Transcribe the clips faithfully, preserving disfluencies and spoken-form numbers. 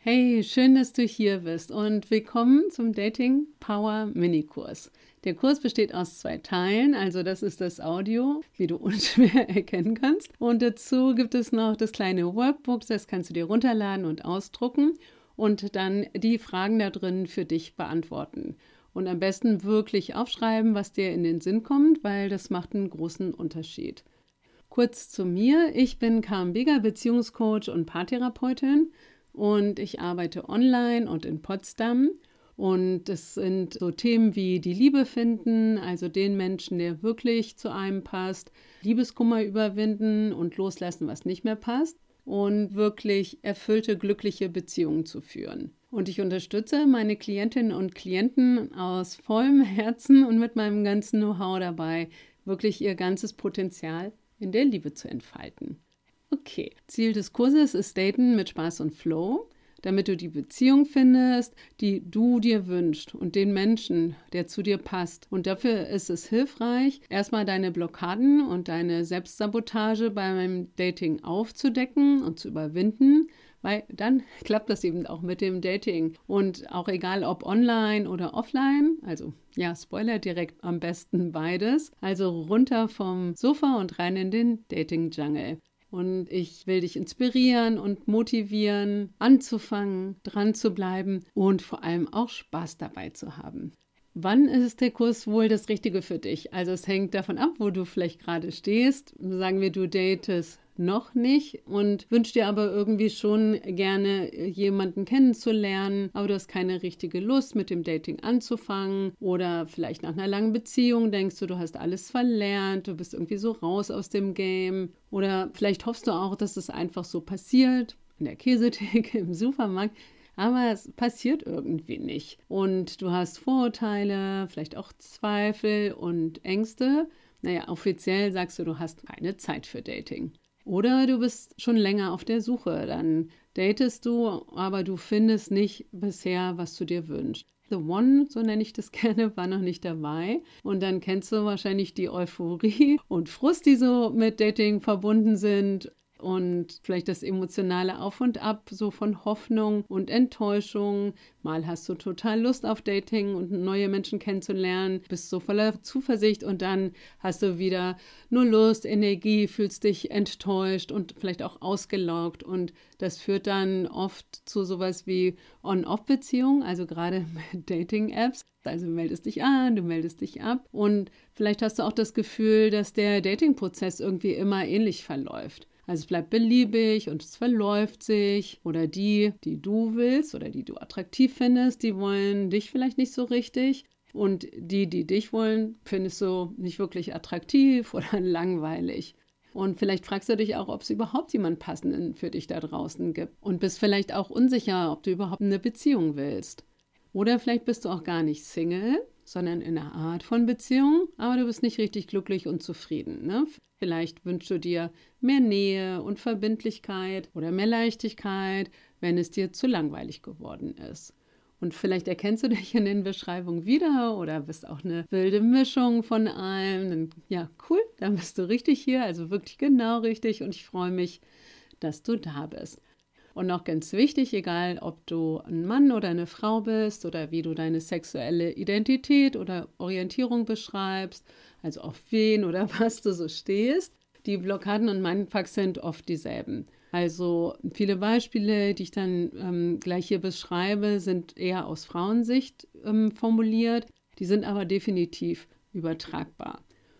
Hey, schön, dass du hier bist und willkommen zum Dating Power Minikurs. Der Kurs besteht aus zwei Teilen, also das ist das Audio, wie du unschwer erkennen kannst. Und dazu gibt es noch das kleine Workbook, das kannst du dir runterladen und ausdrucken und dann die Fragen da drin für dich beantworten. Und am besten wirklich aufschreiben, was dir in den Sinn kommt, weil das macht einen großen Unterschied. Kurz zu mir, ich bin Carmen Beger, Beziehungscoach und Paartherapeutin. Und ich arbeite online und in Potsdam. Und es sind so Themen wie die Liebe finden, also den Menschen, der wirklich zu einem passt, Liebeskummer überwinden und loslassen, was nicht mehr passt und wirklich erfüllte, glückliche Beziehungen zu führen. Und ich unterstütze meine Klientinnen und Klienten aus vollem Herzen und mit meinem ganzen Know-how dabei, wirklich ihr ganzes Potenzial in der Liebe zu entfalten. Okay, Ziel des Kurses ist Daten mit Spaß und Flow, damit du die Beziehung findest, die du dir wünschst und den Menschen, der zu dir passt. Und dafür ist es hilfreich, erstmal deine Blockaden und deine Selbstsabotage beim Dating aufzudecken und zu überwinden, weil dann klappt das eben auch mit dem Dating. Und auch egal ob online oder offline, also ja, Spoiler, direkt am besten beides. Also runter vom Sofa und rein in den Dating-Jungle. Und ich will dich inspirieren und motivieren, anzufangen, dran zu bleiben und vor allem auch Spaß dabei zu haben. Wann ist der Kurs wohl das Richtige für dich? Also es hängt davon ab, wo du vielleicht gerade stehst. Sagen wir, du datest noch nicht und wünschst dir aber irgendwie schon gerne jemanden kennenzulernen, aber du hast keine richtige Lust, mit dem Dating anzufangen oder vielleicht nach einer langen Beziehung denkst du, du hast alles verlernt, du bist irgendwie so raus aus dem Game oder vielleicht hoffst du auch, dass es einfach so passiert, in der Käsetheke, im Supermarkt. Aber es passiert irgendwie nicht. Und du hast Vorurteile, vielleicht auch Zweifel und Ängste. Naja, offiziell sagst du, du hast keine Zeit für Dating. Oder du bist schon länger auf der Suche. Dann datest du, aber du findest nicht bisher, was du dir wünschst. The One, so nenne ich das gerne, war noch nicht dabei. Und dann kennst du wahrscheinlich die Euphorie und Frust, die so mit Dating verbunden sind. Und vielleicht das emotionale Auf und Ab, so von Hoffnung und Enttäuschung. Mal hast du total Lust auf Dating und neue Menschen kennenzulernen, bist so voller Zuversicht und dann hast du wieder nur Lust, Energie, fühlst dich enttäuscht und vielleicht auch ausgelaugt. Und das führt dann oft zu sowas wie On-Off-Beziehungen, also gerade mit Dating-Apps. Also du meldest dich an, du meldest dich ab und vielleicht hast du auch das Gefühl, dass der Dating-Prozess irgendwie immer ähnlich verläuft. Also es bleibt beliebig und es verläuft sich oder die, die du willst oder die du attraktiv findest, die wollen dich vielleicht nicht so richtig und die, die dich wollen, findest du nicht wirklich attraktiv oder langweilig. Und vielleicht fragst du dich auch, ob es überhaupt jemanden Passenden für dich da draußen gibt und bist vielleicht auch unsicher, ob du überhaupt eine Beziehung willst. Oder vielleicht bist du auch gar nicht Single, sondern in einer Art von Beziehung, aber du bist nicht richtig glücklich und zufrieden, ne? Vielleicht wünschst du dir mehr Nähe und Verbindlichkeit oder mehr Leichtigkeit, wenn es dir zu langweilig geworden ist. Und vielleicht erkennst du dich in den Beschreibungen wieder oder bist auch eine wilde Mischung von allem. Ja, cool, dann bist du richtig hier, also wirklich genau richtig und ich freue mich, dass du da bist. Und noch ganz wichtig, egal ob du ein Mann oder eine Frau bist oder wie du deine sexuelle Identität oder Orientierung beschreibst, also auf wen oder was du so stehst, die Blockaden und Mindfucks sind oft dieselben. Also viele Beispiele, die ich dann ähm, gleich hier beschreibe, sind eher aus Frauensicht ähm, formuliert, die sind aber definitiv übertragbar.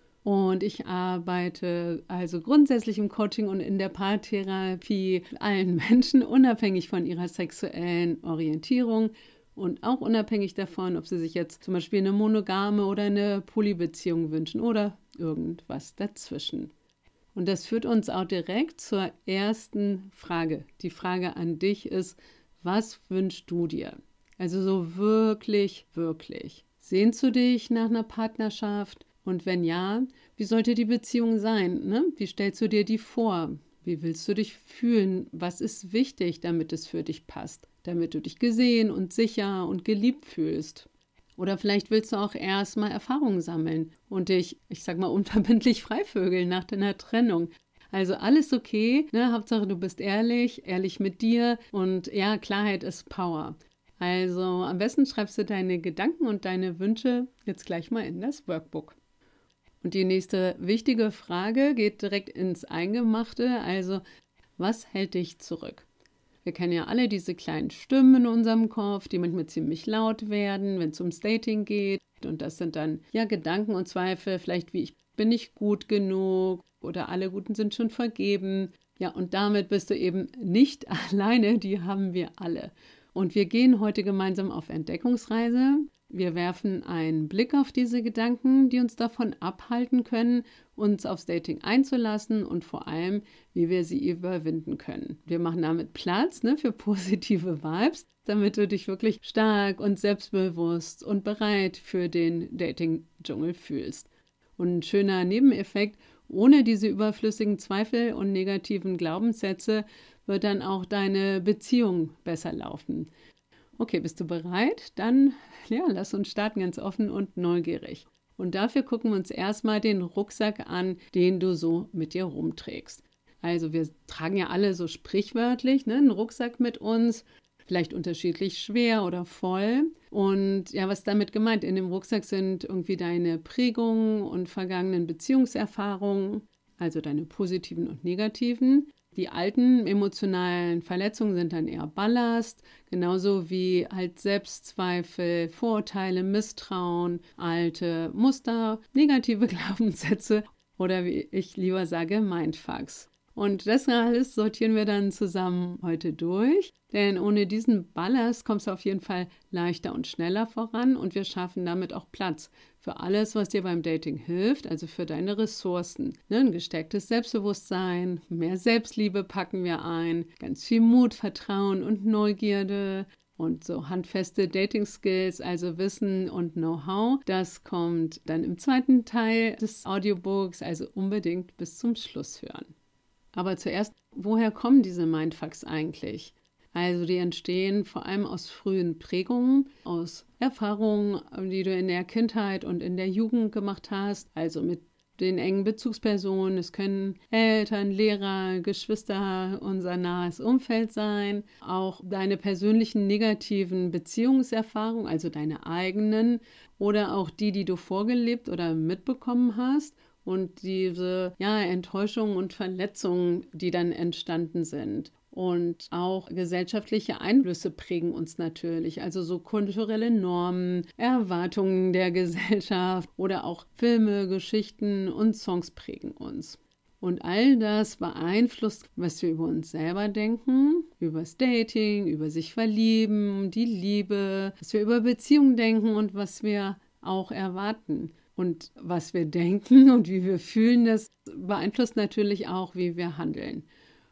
Und ich arbeite also grundsätzlich im Coaching und in der Paartherapie mit allen Menschen, unabhängig von ihrer sexuellen Orientierung und auch unabhängig davon, ob sie sich jetzt zum Beispiel eine monogame oder eine Polybeziehung wünschen oder irgendwas dazwischen. Und das führt uns auch direkt zur ersten Frage. Die Frage an dich ist, was wünschst du dir? Also so wirklich, wirklich. Sehnst du dich nach einer Partnerschaft? Und wenn ja, wie sollte die Beziehung sein? Ne? Wie stellst du dir die vor? Wie willst du dich fühlen? Was ist wichtig, damit es für dich passt? Damit du dich gesehen und sicher und geliebt fühlst. Oder vielleicht willst du auch erstmal Erfahrungen sammeln und dich, ich sag mal, unverbindlich freivögeln nach deiner Trennung. Also alles okay, ne? Hauptsache du bist ehrlich, ehrlich mit dir und ja, Klarheit ist Power. Also am besten schreibst du deine Gedanken und deine Wünsche jetzt gleich mal in das Workbook. Und die nächste wichtige Frage geht direkt ins Eingemachte, also was hält dich zurück? Wir kennen ja alle diese kleinen Stimmen in unserem Kopf, die manchmal ziemlich laut werden, wenn es ums Dating geht. Und das sind dann ja Gedanken und Zweifel, vielleicht wie ich bin nicht gut genug oder alle Guten sind schon vergeben. Ja, und damit bist du eben nicht alleine, die haben wir alle. Und wir gehen heute gemeinsam auf Entdeckungsreise. Wir werfen einen Blick auf diese Gedanken, die uns davon abhalten können, uns aufs Dating einzulassen und vor allem, wie wir sie überwinden können. Wir machen damit Platz, ne, für positive Vibes, damit du dich wirklich stark und selbstbewusst und bereit für den Dating-Dschungel fühlst. Und ein schöner Nebeneffekt, ohne diese überflüssigen Zweifel und negativen Glaubenssätze wird dann auch deine Beziehung besser laufen. Okay, bist du bereit? Dann ja, lass uns starten, ganz offen und neugierig. Und dafür gucken wir uns erstmal den Rucksack an, den du so mit dir rumträgst. Also wir tragen ja alle so sprichwörtlich, ne, einen Rucksack mit uns, vielleicht unterschiedlich schwer oder voll. Und ja, was ist damit gemeint? In dem Rucksack sind irgendwie deine Prägungen und vergangenen Beziehungserfahrungen, also deine positiven und negativen. Die alten emotionalen Verletzungen sind dann eher Ballast, genauso wie halt Selbstzweifel, Vorurteile, Misstrauen, alte Muster, negative Glaubenssätze oder wie ich lieber sage, Mindfucks. Und das alles sortieren wir dann zusammen heute durch, denn ohne diesen Ballast kommst du auf jeden Fall leichter und schneller voran und wir schaffen damit auch Platz für alles, was dir beim Dating hilft, also für deine Ressourcen. Ne, ein gestärktes Selbstbewusstsein, mehr Selbstliebe packen wir ein, ganz viel Mut, Vertrauen und Neugierde und so handfeste Dating-Skills, also Wissen und Know-how. Das kommt dann im zweiten Teil des Audiobooks, also unbedingt bis zum Schluss hören. Aber zuerst, woher kommen diese Mindfucks eigentlich? Also die entstehen vor allem aus frühen Prägungen, aus Erfahrungen, die du in der Kindheit und in der Jugend gemacht hast, also mit den engen Bezugspersonen. Es können Eltern, Lehrer, Geschwister, unser nahes Umfeld sein, auch deine persönlichen negativen Beziehungserfahrungen, also deine eigenen oder auch die, die du vorgelebt oder mitbekommen hast. Und diese ja, Enttäuschungen und Verletzungen, die dann entstanden sind. Und auch gesellschaftliche Einflüsse prägen uns natürlich, also so kulturelle Normen, Erwartungen der Gesellschaft oder auch Filme, Geschichten und Songs prägen uns. Und all das beeinflusst, was wir über uns selber denken, über das Dating, über sich verlieben, die Liebe, was wir über Beziehungen denken und was wir auch erwarten. Und was wir denken und wie wir fühlen, das beeinflusst natürlich auch, wie wir handeln.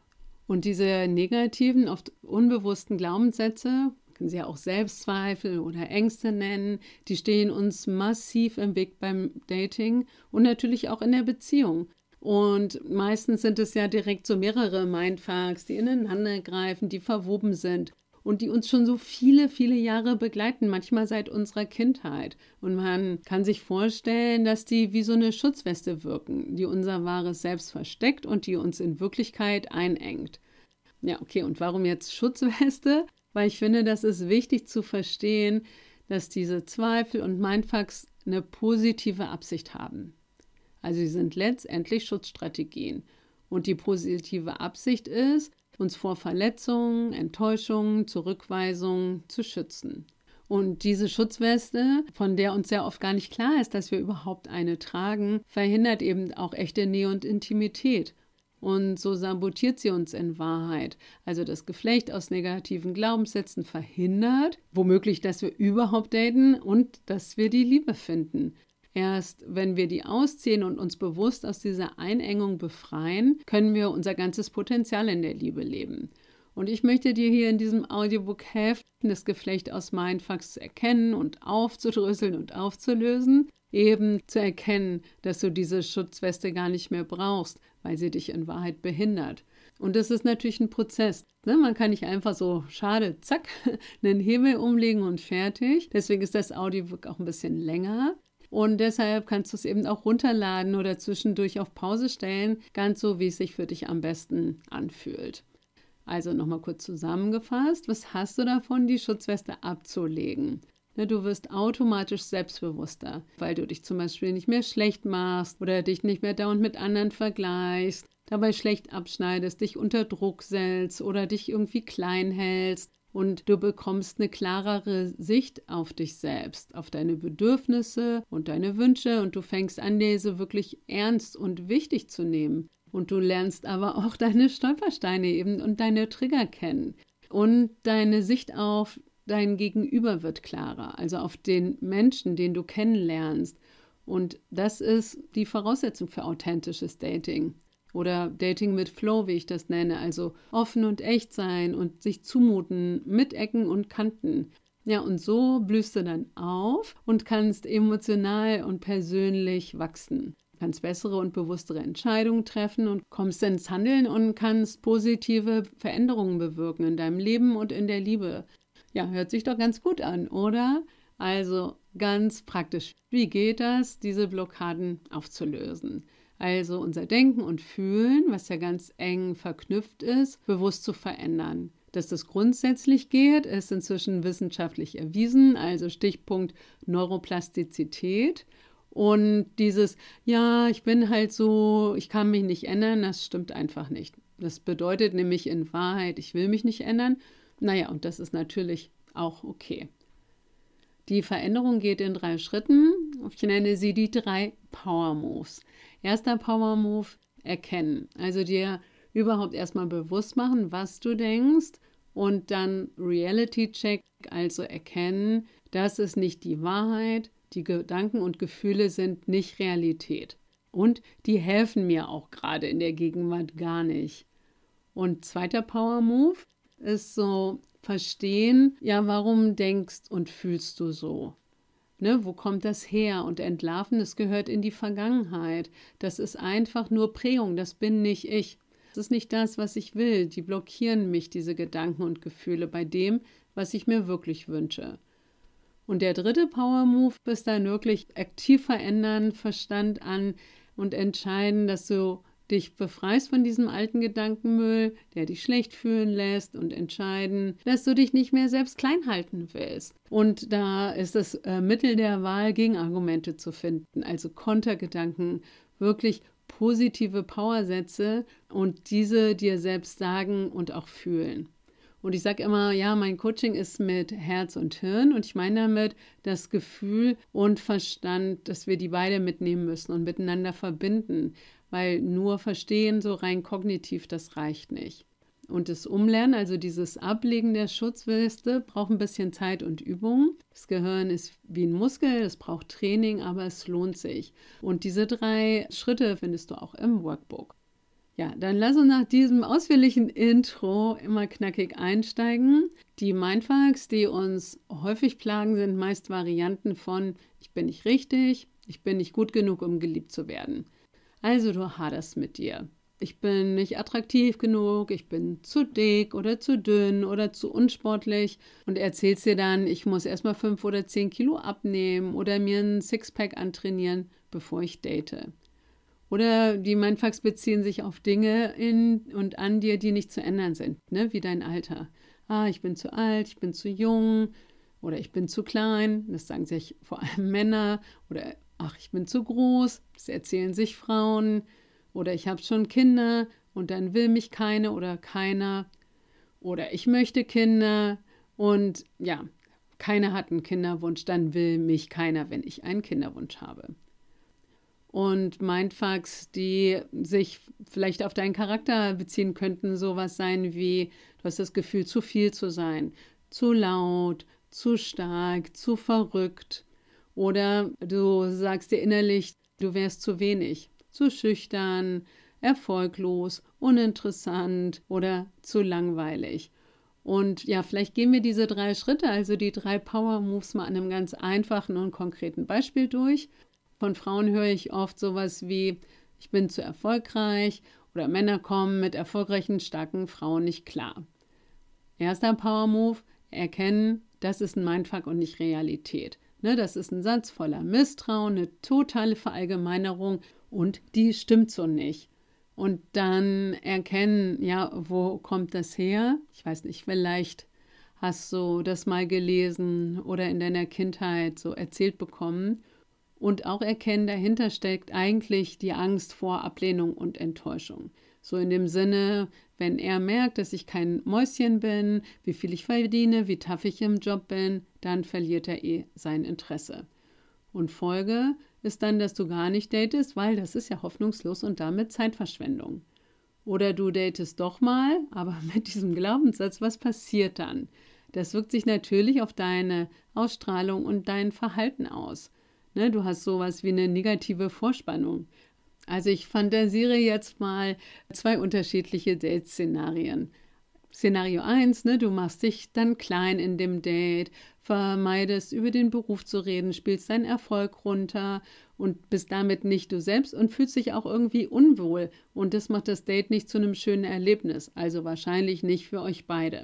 Und diese negativen, oft unbewussten Glaubenssätze, können sie ja auch Selbstzweifel oder Ängste nennen, die stehen uns massiv im Weg beim Dating und natürlich auch in der Beziehung. Und meistens sind es ja direkt so mehrere Mindfucks, die ineinander greifen, die verwoben sind. Und die uns schon so viele, viele Jahre begleiten, manchmal seit unserer Kindheit. Und man kann sich vorstellen, dass die wie so eine Schutzweste wirken, die unser wahres Selbst versteckt und die uns in Wirklichkeit einengt. Ja, okay, und warum jetzt Schutzweste? Weil ich finde, das ist wichtig zu verstehen, dass diese Zweifel und Mindfucks eine positive Absicht haben. Also sie sind letztendlich Schutzstrategien. Und die positive Absicht ist, uns vor Verletzungen, Enttäuschungen, Zurückweisungen zu schützen. Und diese Schutzweste, von der uns sehr oft gar nicht klar ist, dass wir überhaupt eine tragen, verhindert eben auch echte Nähe und Intimität. Und so sabotiert sie uns in Wahrheit. Also das Geflecht aus negativen Glaubenssätzen verhindert, womöglich, dass wir überhaupt daten und dass wir die Liebe finden. Erst wenn wir die ausziehen und uns bewusst aus dieser Einengung befreien, können wir unser ganzes Potenzial in der Liebe leben. Und ich möchte dir hier in diesem Audiobook helfen, das Geflecht aus Mindfucks zu erkennen und aufzudröseln und aufzulösen. Eben zu erkennen, dass du diese Schutzweste gar nicht mehr brauchst, weil sie dich in Wahrheit behindert. Und das ist natürlich ein Prozess. Ne? Man kann nicht einfach so, schade, zack, einen Hebel umlegen und fertig. Deswegen ist das Audiobook auch ein bisschen länger. Und deshalb kannst du es eben auch runterladen oder zwischendurch auf Pause stellen, ganz so, wie es sich für dich am besten anfühlt. Also nochmal kurz zusammengefasst, was hast du davon, die Schutzweste abzulegen? Du wirst automatisch selbstbewusster, weil du dich zum Beispiel nicht mehr schlecht machst oder dich nicht mehr dauernd mit anderen vergleichst, dabei schlecht abschneidest, dich unter Druck setzt oder dich irgendwie klein hältst. Und du bekommst eine klarere Sicht auf dich selbst, auf deine Bedürfnisse und deine Wünsche und du fängst an, diese wirklich ernst und wichtig zu nehmen. Und du lernst aber auch deine Stolpersteine eben und deine Trigger kennen. Und deine Sicht auf dein Gegenüber wird klarer, also auf den Menschen, den du kennenlernst. Und das ist die Voraussetzung für authentisches Dating. Oder Dating mit Flow, wie ich das nenne, also offen und echt sein und sich zumuten mit Ecken und Kanten. Ja, und so blühst du dann auf und kannst emotional und persönlich wachsen. Kannst bessere und bewusstere Entscheidungen treffen und kommst ins Handeln und kannst positive Veränderungen bewirken in deinem Leben und in der Liebe. Ja, hört sich doch ganz gut an, oder? Also ganz praktisch. Wie geht das, diese Blockaden aufzulösen? Also unser Denken und Fühlen, was ja ganz eng verknüpft ist, bewusst zu verändern. Dass das grundsätzlich geht, ist inzwischen wissenschaftlich erwiesen, also Stichpunkt Neuroplastizität. Und dieses, ja, ich bin halt so, ich kann mich nicht ändern, das stimmt einfach nicht. Das bedeutet nämlich in Wahrheit, ich will mich nicht ändern. Naja, und das ist natürlich auch okay. Die Veränderung geht in drei Schritten. Ich nenne sie die drei Power Moves. Erster Power Move, erkennen. Also dir überhaupt erstmal bewusst machen, was du denkst und dann Reality Check, also erkennen, das ist nicht die Wahrheit, die Gedanken und Gefühle sind nicht Realität. Und die helfen mir auch gerade in der Gegenwart gar nicht. Und zweiter Power Move ist so verstehen, ja, warum denkst und fühlst du so? Ne, wo kommt das her? Und entlarven, das gehört in die Vergangenheit. Das ist einfach nur Prägung, das bin nicht ich. Das ist nicht das, was ich will. Die blockieren mich, diese Gedanken und Gefühle, bei dem, was ich mir wirklich wünsche. Und der dritte Power Move ist dann wirklich aktiv verändern, Verstand an und entscheiden, dass du dich befreist von diesem alten Gedankenmüll, der dich schlecht fühlen lässt und entscheiden, dass du dich nicht mehr selbst klein halten willst. Und da ist das äh, Mittel der Wahl, Gegenargumente zu finden, also Kontergedanken, wirklich positive Powersätze und diese dir selbst sagen und auch fühlen. Und ich sage immer, ja, mein Coaching ist mit Herz und Hirn und ich meine damit das Gefühl und Verstand, dass wir die beide mitnehmen müssen und miteinander verbinden, weil nur verstehen, so rein kognitiv, das reicht nicht. Und das Umlernen, also dieses Ablegen der Schutzweste, braucht ein bisschen Zeit und Übung. Das Gehirn ist wie ein Muskel, es braucht Training, aber es lohnt sich. Und diese drei Schritte findest du auch im Workbook. Ja, dann lass uns nach diesem ausführlichen Intro immer knackig einsteigen. Die Mindfucks, die uns häufig plagen, sind meist Varianten von ich bin nicht richtig, ich bin nicht gut genug, um geliebt zu werden. Also du haderst mit dir. Ich bin nicht attraktiv genug, ich bin zu dick oder zu dünn oder zu unsportlich und erzählst dir dann, ich muss erstmal fünf oder zehn Kilo abnehmen oder mir ein Sixpack antrainieren, bevor ich date. Oder die Mindfucks beziehen sich auf Dinge in und an dir, die nicht zu ändern sind, ne? Wie dein Alter. Ah, ich bin zu alt, ich bin zu jung oder ich bin zu klein. Das sagen sich vor allem Männer. Oder ach, ich bin zu groß. Das erzählen sich Frauen. Oder ich habe schon Kinder und dann will mich keine oder keiner. Oder ich möchte Kinder und ja, keiner hat einen Kinderwunsch, dann will mich keiner, wenn ich einen Kinderwunsch habe. Und Mindfucks, die sich vielleicht auf deinen Charakter beziehen könnten, sowas sein wie, du hast das Gefühl, zu viel zu sein, zu laut, zu stark, zu verrückt. Oder du sagst dir innerlich, du wärst zu wenig, zu schüchtern, erfolglos, uninteressant oder zu langweilig. Und ja, vielleicht gehen wir diese drei Schritte, also die drei Power Moves mal an einem ganz einfachen und konkreten Beispiel durch. Von Frauen höre ich oft sowas wie, ich bin zu erfolgreich oder Männer kommen mit erfolgreichen, starken Frauen nicht klar. Erster Power Move, erkennen, das ist ein Mindfuck und nicht Realität. Ne, das ist ein Satz voller Misstrauen, eine totale Verallgemeinerung und die stimmt so nicht. Und dann erkennen, ja, wo kommt das her? Ich weiß nicht, vielleicht hast du das mal gelesen oder in deiner Kindheit so erzählt bekommen. Und auch erkennen, dahinter steckt eigentlich die Angst vor Ablehnung und Enttäuschung. So in dem Sinne, wenn er merkt, dass ich kein Mäuschen bin, wie viel ich verdiene, wie tough ich im Job bin, dann verliert er eh sein Interesse. Und Folge ist dann, dass du gar nicht datest, weil das ist ja hoffnungslos und damit Zeitverschwendung. Oder du datest doch mal, aber mit diesem Glaubenssatz, was passiert dann? Das wirkt sich natürlich auf deine Ausstrahlung und dein Verhalten aus. Ne, du hast sowas wie eine negative Vorspannung. Also ich fantasiere jetzt mal zwei unterschiedliche Date-Szenarien. Szenario eins, ne, du machst dich dann klein in dem Date, vermeidest über den Beruf zu reden, spielst deinen Erfolg runter und bist damit nicht du selbst und fühlst dich auch irgendwie unwohl. Und das macht das Date nicht zu einem schönen Erlebnis, also wahrscheinlich nicht für euch beide.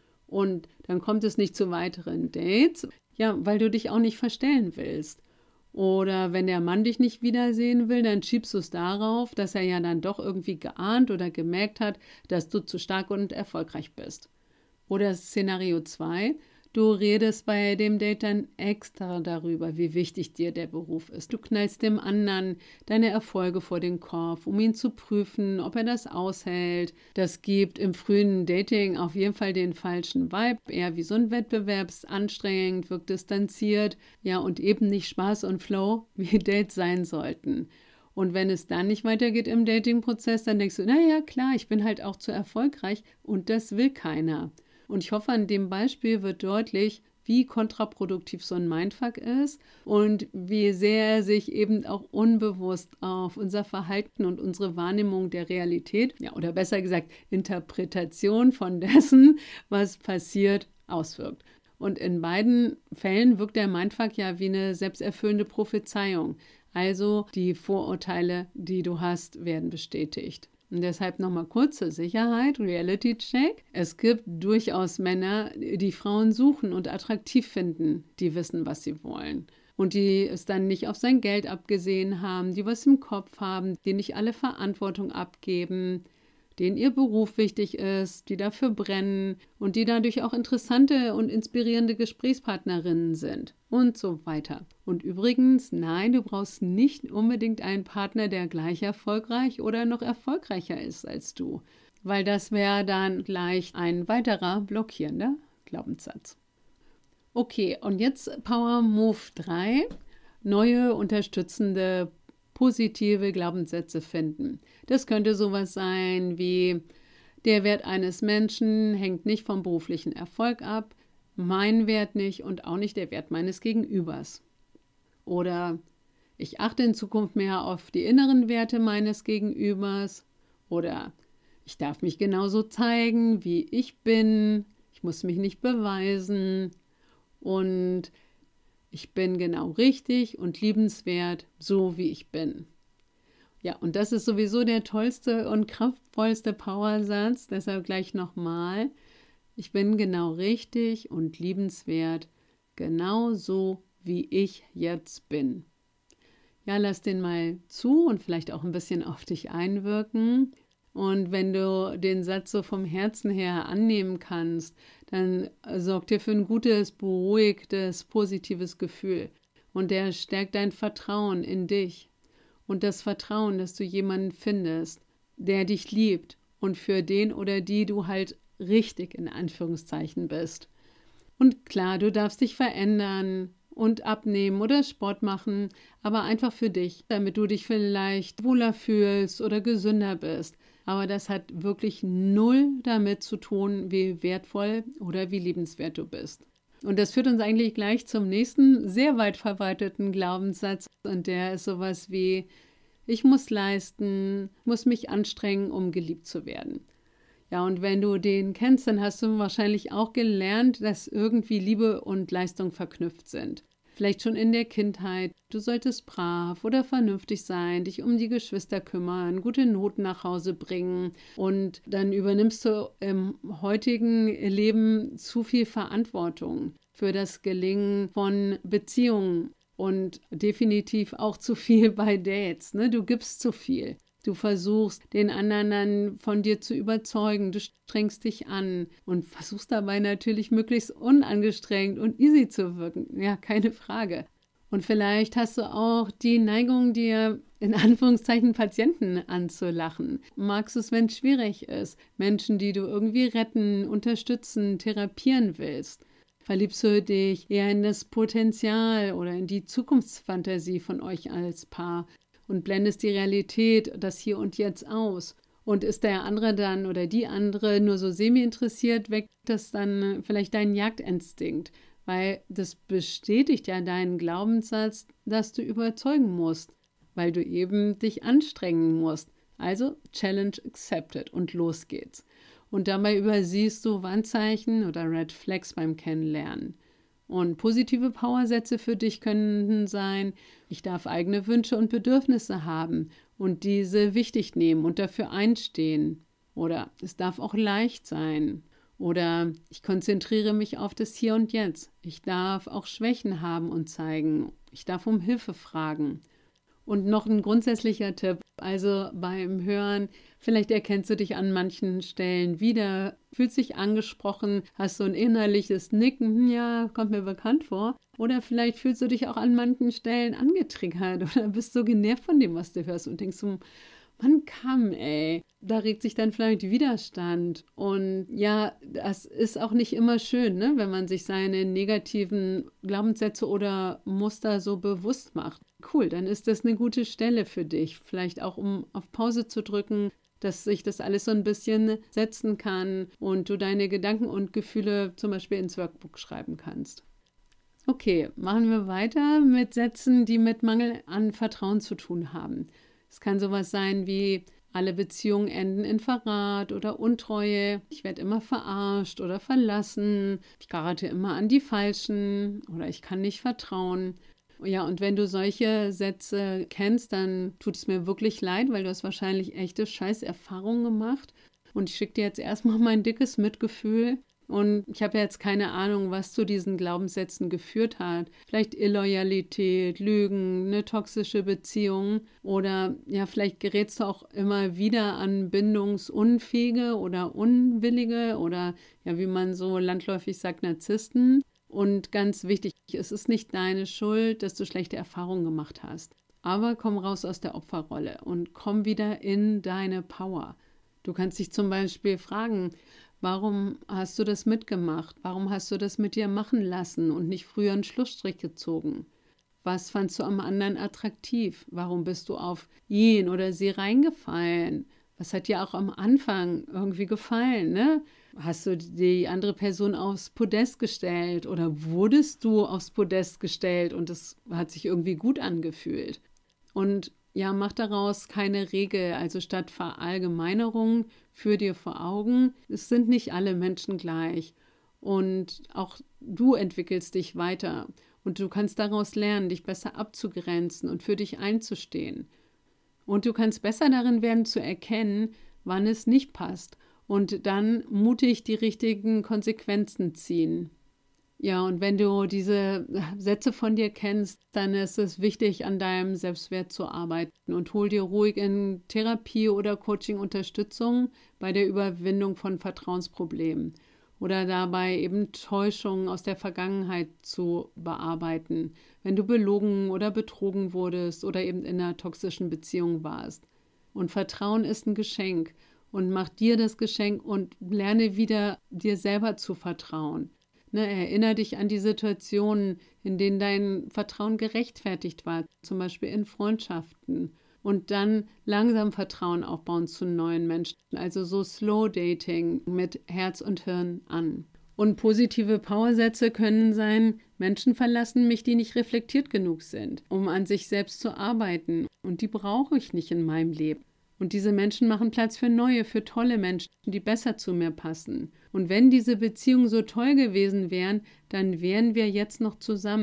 Und dann kommt es nicht zu weiteren Dates, ja, weil du dich auch nicht verstellen willst. Oder wenn der Mann dich nicht wiedersehen will, dann schiebst du es darauf, dass er ja dann doch irgendwie geahnt oder gemerkt hat, dass du zu stark und erfolgreich bist. Oder Szenario zwei, du redest bei dem Date dann extra darüber, wie wichtig dir der Beruf ist. Du knallst dem anderen deine Erfolge vor den Kopf, um ihn zu prüfen, ob er das aushält. Das gibt im frühen Dating auf jeden Fall den falschen Vibe, eher wie so ein Wettbewerbsanstrengend, wirkt distanziert, ja, und eben nicht Spaß und Flow, wie Dates sein sollten. Und wenn es dann nicht weitergeht im Dating-Prozess, dann denkst du, naja, klar, ich bin halt auch zu erfolgreich und das will keiner. Und ich hoffe, an dem Beispiel wird deutlich, wie kontraproduktiv so ein Mindfuck ist und wie sehr er sich eben auch unbewusst auf unser Verhalten und unsere Wahrnehmung der Realität, ja, oder besser gesagt Interpretation von dessen, was passiert, auswirkt. Und in beiden Fällen wirkt der Mindfuck ja wie eine selbsterfüllende Prophezeiung. Also die Vorurteile, die du hast, werden bestätigt. Und deshalb nochmal kurz zur Sicherheit, Reality-Check. Es gibt durchaus Männer, die Frauen suchen und attraktiv finden, die wissen, was sie wollen. Und die es dann nicht auf sein Geld abgesehen haben, die was im Kopf haben, die nicht alle Verantwortung abgeben, denen ihr Beruf wichtig ist, die dafür brennen und die dadurch auch interessante und inspirierende Gesprächspartnerinnen sind und so weiter. Und übrigens, nein, du brauchst nicht unbedingt einen Partner, der gleich erfolgreich oder noch erfolgreicher ist als du, weil das wäre dann gleich ein weiterer blockierender Glaubenssatz. Okay, und jetzt Power Move drei, neue unterstützende positive Glaubenssätze finden. Das könnte sowas sein wie, der Wert eines Menschen hängt nicht vom beruflichen Erfolg ab, mein Wert nicht und auch nicht der Wert meines Gegenübers. Oder ich achte in Zukunft mehr auf die inneren Werte meines Gegenübers. Oder ich darf mich genauso zeigen, wie ich bin. Ich muss mich nicht beweisen. Und ich bin genau richtig und liebenswert, so wie ich bin. Ja, und das ist sowieso der tollste und kraftvollste Powersatz, deshalb gleich nochmal. Ich bin genau richtig und liebenswert, genau so, wie ich jetzt bin. Ja, lass den mal zu und vielleicht auch ein bisschen auf dich einwirken. Und wenn du den Satz so vom Herzen her annehmen kannst, dann sorg dir für ein gutes, beruhigtes, positives Gefühl. Und der stärkt dein Vertrauen in dich. Und das Vertrauen, dass du jemanden findest, der dich liebt und für den oder die du halt richtig in Anführungszeichen bist. Und klar, du darfst dich verändern und abnehmen oder Sport machen, aber einfach für dich, damit du dich vielleicht wohler fühlst oder gesünder bist. Aber das hat wirklich null damit zu tun, wie wertvoll oder wie liebenswert du bist. Und das führt uns eigentlich gleich zum nächsten sehr weit verbreiteten Glaubenssatz. Und der ist sowas wie, ich muss leisten, muss mich anstrengen, um geliebt zu werden. Ja, und wenn du den kennst, dann hast du wahrscheinlich auch gelernt, dass irgendwie Liebe und Leistung verknüpft sind. vielleicht schon in der Kindheit. Du solltest brav oder vernünftig sein, dich um die Geschwister kümmern, gute Noten nach Hause bringen und dann übernimmst du im heutigen Leben zu viel Verantwortung für das Gelingen von Beziehungen und definitiv auch zu viel bei Dates. Ne? Du gibst zu viel. Du versuchst, den anderen dann von dir zu überzeugen. Du strengst dich an und versuchst dabei natürlich möglichst unangestrengt und easy zu wirken. Ja, keine Frage. Und vielleicht hast du auch die Neigung, dir in Anführungszeichen Patienten anzulachen. Magst du es, wenn es schwierig ist? Menschen, die du irgendwie retten, unterstützen, therapieren willst? Verliebst du dich eher in das Potenzial oder in die Zukunftsfantasie von euch als Paar und blendest die Realität, das Hier und Jetzt aus? Und ist der andere dann oder die andere nur so semi-interessiert, weckt das dann vielleicht deinen Jagdinstinkt? Weil das bestätigt ja deinen Glaubenssatz, dass du überzeugen musst, weil du eben dich anstrengen musst. Also Challenge accepted und los geht's. Und dabei übersiehst du Warnzeichen oder Red Flags beim Kennenlernen. Und positive Powersätze für dich können sein: Ich darf eigene Wünsche und Bedürfnisse haben und diese wichtig nehmen und dafür einstehen. Oder es darf auch leicht sein. Oder ich konzentriere mich auf das Hier und Jetzt. Ich darf auch Schwächen haben und zeigen. Ich darf um Hilfe fragen. Und noch ein grundsätzlicher Tipp, also beim Hören, vielleicht erkennst du dich an manchen Stellen wieder, fühlst dich angesprochen, hast so ein innerliches Nicken, ja, kommt mir bekannt vor. Oder vielleicht fühlst du dich auch an manchen Stellen angetriggert oder bist so genervt von dem, was du hörst und denkst so, Mann, komm, ey. Da regt sich dann vielleicht Widerstand. Und ja, das ist auch nicht immer schön, ne, wenn man sich seine negativen Glaubenssätze oder Muster so bewusst macht. Cool, dann ist das eine gute Stelle für dich. Vielleicht auch, um auf Pause zu drücken, dass sich das alles so ein bisschen setzen kann und du deine Gedanken und Gefühle zum Beispiel ins Workbook schreiben kannst. Okay, machen wir weiter mit Sätzen, die mit Mangel an Vertrauen zu tun haben. Es kann sowas sein wie: Alle Beziehungen enden in Verrat oder Untreue. Ich werde immer verarscht oder verlassen. Ich gerate immer an die Falschen oder ich kann nicht vertrauen. Ja, und wenn du solche Sätze kennst, dann tut es mir wirklich leid, weil du hast wahrscheinlich echte Scheißerfahrungen gemacht. Und ich schicke dir jetzt erstmal mein dickes Mitgefühl. Und ich habe jetzt keine Ahnung, was zu diesen Glaubenssätzen geführt hat. Vielleicht Illoyalität, Lügen, eine toxische Beziehung oder ja, vielleicht gerätst du auch immer wieder an bindungsunfähige oder unwillige oder ja, wie man so landläufig sagt, Narzissten. Und ganz wichtig, es ist nicht deine Schuld, dass du schlechte Erfahrungen gemacht hast. Aber komm raus aus der Opferrolle und komm wieder in deine Power. Du kannst dich zum Beispiel fragen: Warum hast du das mitgemacht? Warum hast du das mit dir machen lassen und nicht früher einen Schlussstrich gezogen? Was fandst du am anderen attraktiv? Warum bist du auf ihn oder sie reingefallen? Was hat dir auch am Anfang irgendwie gefallen, ne? Hast du die andere Person aufs Podest gestellt oder wurdest du aufs Podest gestellt und es hat sich irgendwie gut angefühlt? Und ja, mach daraus keine Regel, also statt Verallgemeinerung führ dir vor Augen, es sind nicht alle Menschen gleich und auch du entwickelst dich weiter und du kannst daraus lernen, dich besser abzugrenzen und für dich einzustehen. Und du kannst besser darin werden zu erkennen, wann es nicht passt und dann mutig die richtigen Konsequenzen ziehen. Ja, und wenn du diese Sätze von dir kennst, dann ist es wichtig, an deinem Selbstwert zu arbeiten und hol dir ruhig in Therapie oder Coaching Unterstützung bei der Überwindung von Vertrauensproblemen oder dabei eben Täuschungen aus der Vergangenheit zu bearbeiten, wenn du belogen oder betrogen wurdest oder eben in einer toxischen Beziehung warst. Und Vertrauen ist ein Geschenk und mach dir das Geschenk und lerne wieder, dir selber zu vertrauen. Ne, erinnere dich an die Situationen, in denen dein Vertrauen gerechtfertigt war, zum Beispiel in Freundschaften. Und dann langsam Vertrauen aufbauen zu neuen Menschen, also so Slow Dating mit Herz und Hirn an. Und positive Powersätze können sein: Menschen verlassen mich, die nicht reflektiert genug sind, um an sich selbst zu arbeiten. Und die brauche ich nicht in meinem Leben. Und diese Menschen machen Platz für neue, für tolle Menschen, die besser zu mir passen. Und wenn diese Beziehungen so toll gewesen wären, dann wären wir jetzt noch zusammen.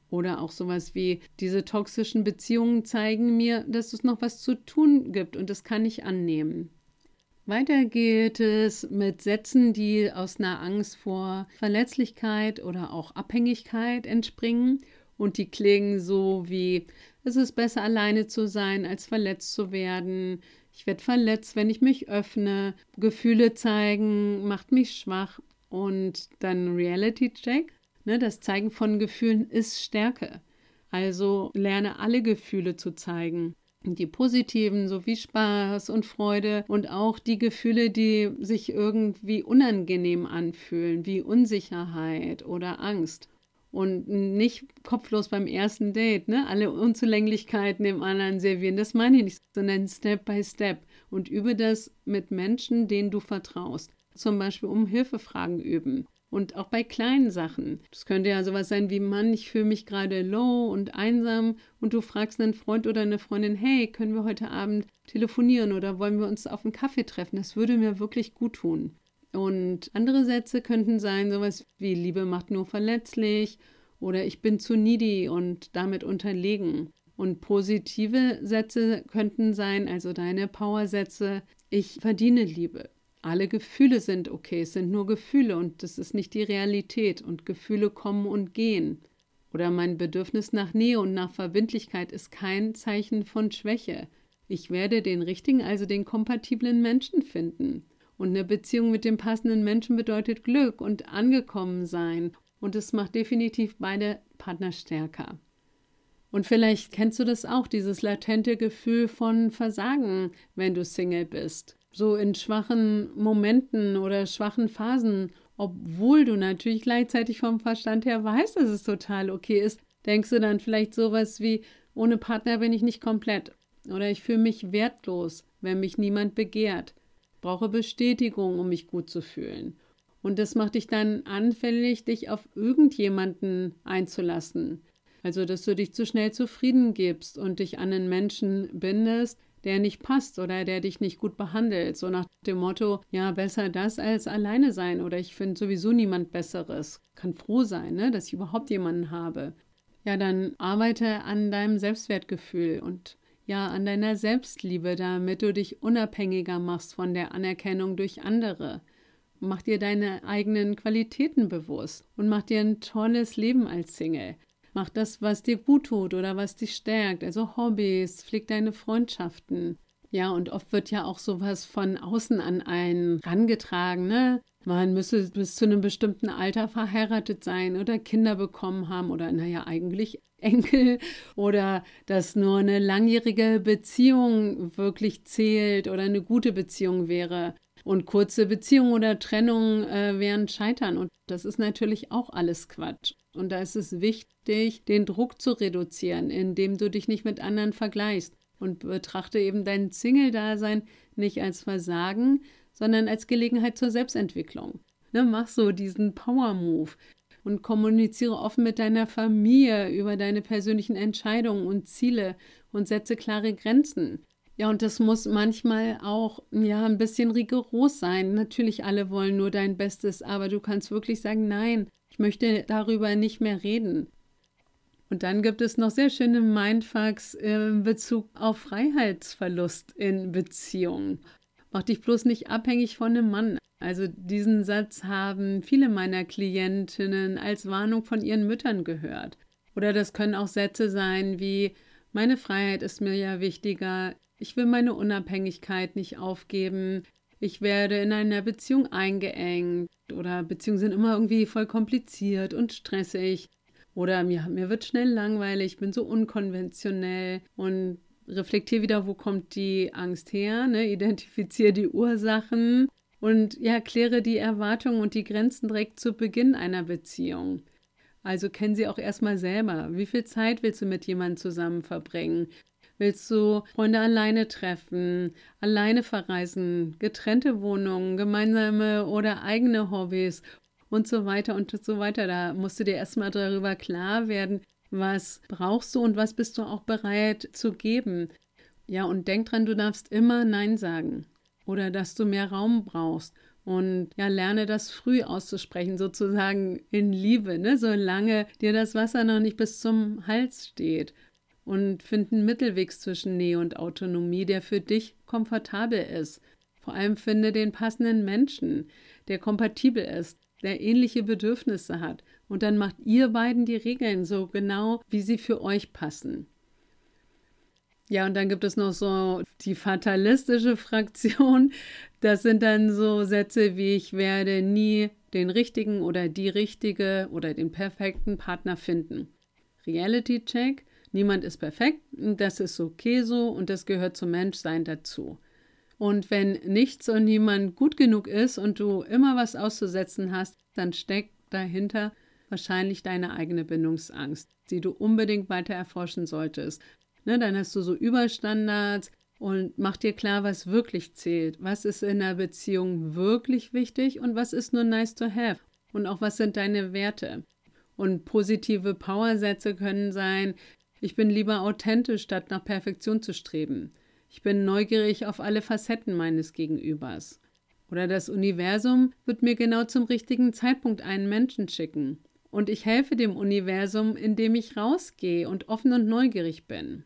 Oder auch sowas wie, diese toxischen Beziehungen zeigen mir, dass es noch was zu tun gibt und das kann ich annehmen. Weiter geht es mit Sätzen, die aus einer Angst vor Verletzlichkeit oder auch Abhängigkeit entspringen und die klingen so wie, es ist besser alleine zu sein, als verletzt zu werden. Ich werde verletzt, wenn ich mich öffne. Gefühle zeigen macht mich schwach. Und dann Reality-Check. Ne, das Zeigen von Gefühlen ist Stärke. Also lerne alle Gefühle zu zeigen. Die positiven sowie Spaß und Freude und auch die Gefühle, die sich irgendwie unangenehm anfühlen, wie Unsicherheit oder Angst. Und nicht kopflos beim ersten Date, ne? Alle Unzulänglichkeiten dem anderen servieren. Das meine ich nicht, sondern Step by Step. Und übe das mit Menschen, denen du vertraust. Zum Beispiel um Hilfefragen üben. Und auch bei kleinen Sachen. Das könnte ja sowas sein wie, Mann, ich fühle mich gerade low und einsam und du fragst einen Freund oder eine Freundin, hey, können wir heute Abend telefonieren oder wollen wir uns auf einen Kaffee treffen? Das würde mir wirklich gut tun. Und andere Sätze könnten sein, sowas wie, Liebe macht nur verletzlich oder ich bin zu needy und damit unterlegen. Und positive Sätze könnten sein, also deine Powersätze, ich verdiene Liebe. Alle Gefühle sind okay, es sind nur Gefühle und das ist nicht die Realität und Gefühle kommen und gehen. Oder mein Bedürfnis nach Nähe und nach Verbindlichkeit ist kein Zeichen von Schwäche. Ich werde den richtigen, also den kompatiblen Menschen finden. Und eine Beziehung mit dem passenden Menschen bedeutet Glück und angekommen sein. Und es macht definitiv beide Partner stärker. Und vielleicht kennst du das auch, dieses latente Gefühl von Versagen, wenn du Single bist. So in schwachen Momenten oder schwachen Phasen, obwohl du natürlich gleichzeitig vom Verstand her weißt, dass es total okay ist, denkst du dann vielleicht sowas wie, ohne Partner bin ich nicht komplett. Oder ich fühle mich wertlos, wenn mich niemand begehrt. Ich brauche Bestätigung, um mich gut zu fühlen. Und das macht dich dann anfällig, dich auf irgendjemanden einzulassen. Also, dass du dich zu schnell zufrieden gibst und dich an einen Menschen bindest, der nicht passt oder der dich nicht gut behandelt. So nach dem Motto, ja, besser das als alleine sein oder ich finde sowieso niemand Besseres. Kann froh sein, ne, dass ich überhaupt jemanden habe. Ja, dann arbeite an deinem Selbstwertgefühl und ja, an deiner Selbstliebe, damit du dich unabhängiger machst von der Anerkennung durch andere. Mach dir deine eigenen Qualitäten bewusst und mach dir ein tolles Leben als Single. Mach das, was dir gut tut oder was dich stärkt, also Hobbys, pfleg deine Freundschaften. Ja, und oft wird ja auch sowas von außen an einen rangetragen, ne? Man müsse bis zu einem bestimmten Alter verheiratet sein oder Kinder bekommen haben oder naja, eigentlich Enkel oder dass nur eine langjährige Beziehung wirklich zählt oder eine gute Beziehung wäre. Und kurze Beziehungen oder Trennungen äh, wären Scheitern. Und das ist natürlich auch alles Quatsch. Und da ist es wichtig, den Druck zu reduzieren, indem du dich nicht mit anderen vergleichst. Und betrachte eben dein Single-Dasein nicht als Versagen, sondern als Gelegenheit zur Selbstentwicklung. Ne, mach so diesen Power-Move und kommuniziere offen mit deiner Familie über deine persönlichen Entscheidungen und Ziele und setze klare Grenzen. Ja, und das muss manchmal auch ja, ein bisschen rigoros sein. Natürlich, alle wollen nur dein Bestes, aber du kannst wirklich sagen, nein, ich möchte darüber nicht mehr reden. Und dann gibt es noch sehr schöne Mindfucks in Bezug auf Freiheitsverlust in Beziehungen. Mach dich bloß nicht abhängig von einem Mann. Also diesen Satz haben viele meiner Klientinnen als Warnung von ihren Müttern gehört. Oder das können auch Sätze sein wie, meine Freiheit ist mir ja wichtiger, ich will meine Unabhängigkeit nicht aufgeben, ich werde in einer Beziehung eingeengt oder Beziehungen sind immer irgendwie voll kompliziert und stressig. Oder mir, mir wird schnell langweilig, ich bin so unkonventionell und reflektiere wieder, wo kommt die Angst her, ne? Identifiziere die Ursachen und ja, kläre die Erwartungen und die Grenzen direkt zu Beginn einer Beziehung. Also kenn sie auch erstmal selber. Wie viel Zeit willst du mit jemandem zusammen verbringen? Willst du Freunde alleine treffen, alleine verreisen, getrennte Wohnungen, gemeinsame oder eigene Hobbys und so weiter und so weiter. Da musst du dir erstmal darüber klar werden, was brauchst du und was bist du auch bereit zu geben. Ja, und denk dran, du darfst immer Nein sagen oder dass du mehr Raum brauchst Und ja, lerne das früh auszusprechen, sozusagen in Liebe, ne? Solange dir das Wasser noch nicht bis zum Hals steht. Und find einen Mittelweg zwischen Nähe und Autonomie, der für dich komfortabel ist. Vor allem finde den passenden Menschen, der kompatibel ist, der ähnliche Bedürfnisse hat. Und dann macht ihr beiden die Regeln so genau, wie sie für euch passen. Ja, und dann gibt es noch so die fatalistische Fraktion. Das sind dann so Sätze wie: Ich werde nie den richtigen oder die richtige oder den perfekten Partner finden. Reality Check: Niemand ist perfekt, das ist okay so und das gehört zum Menschsein dazu. Und wenn nichts und niemand gut genug ist und du immer was auszusetzen hast, dann steckt dahinter wahrscheinlich deine eigene Bindungsangst, die du unbedingt weiter erforschen solltest. Ne, dann hast du so Überstandards und mach dir klar, was wirklich zählt. Was ist in einer Beziehung wirklich wichtig und was ist nur nice to have? Und auch, was sind deine Werte? Und positive Powersätze können sein: Ich bin lieber authentisch, statt nach Perfektion zu streben. Ich bin neugierig auf alle Facetten meines Gegenübers. Oder das Universum wird mir genau zum richtigen Zeitpunkt einen Menschen schicken. Und ich helfe dem Universum, indem ich rausgehe und offen und neugierig bin.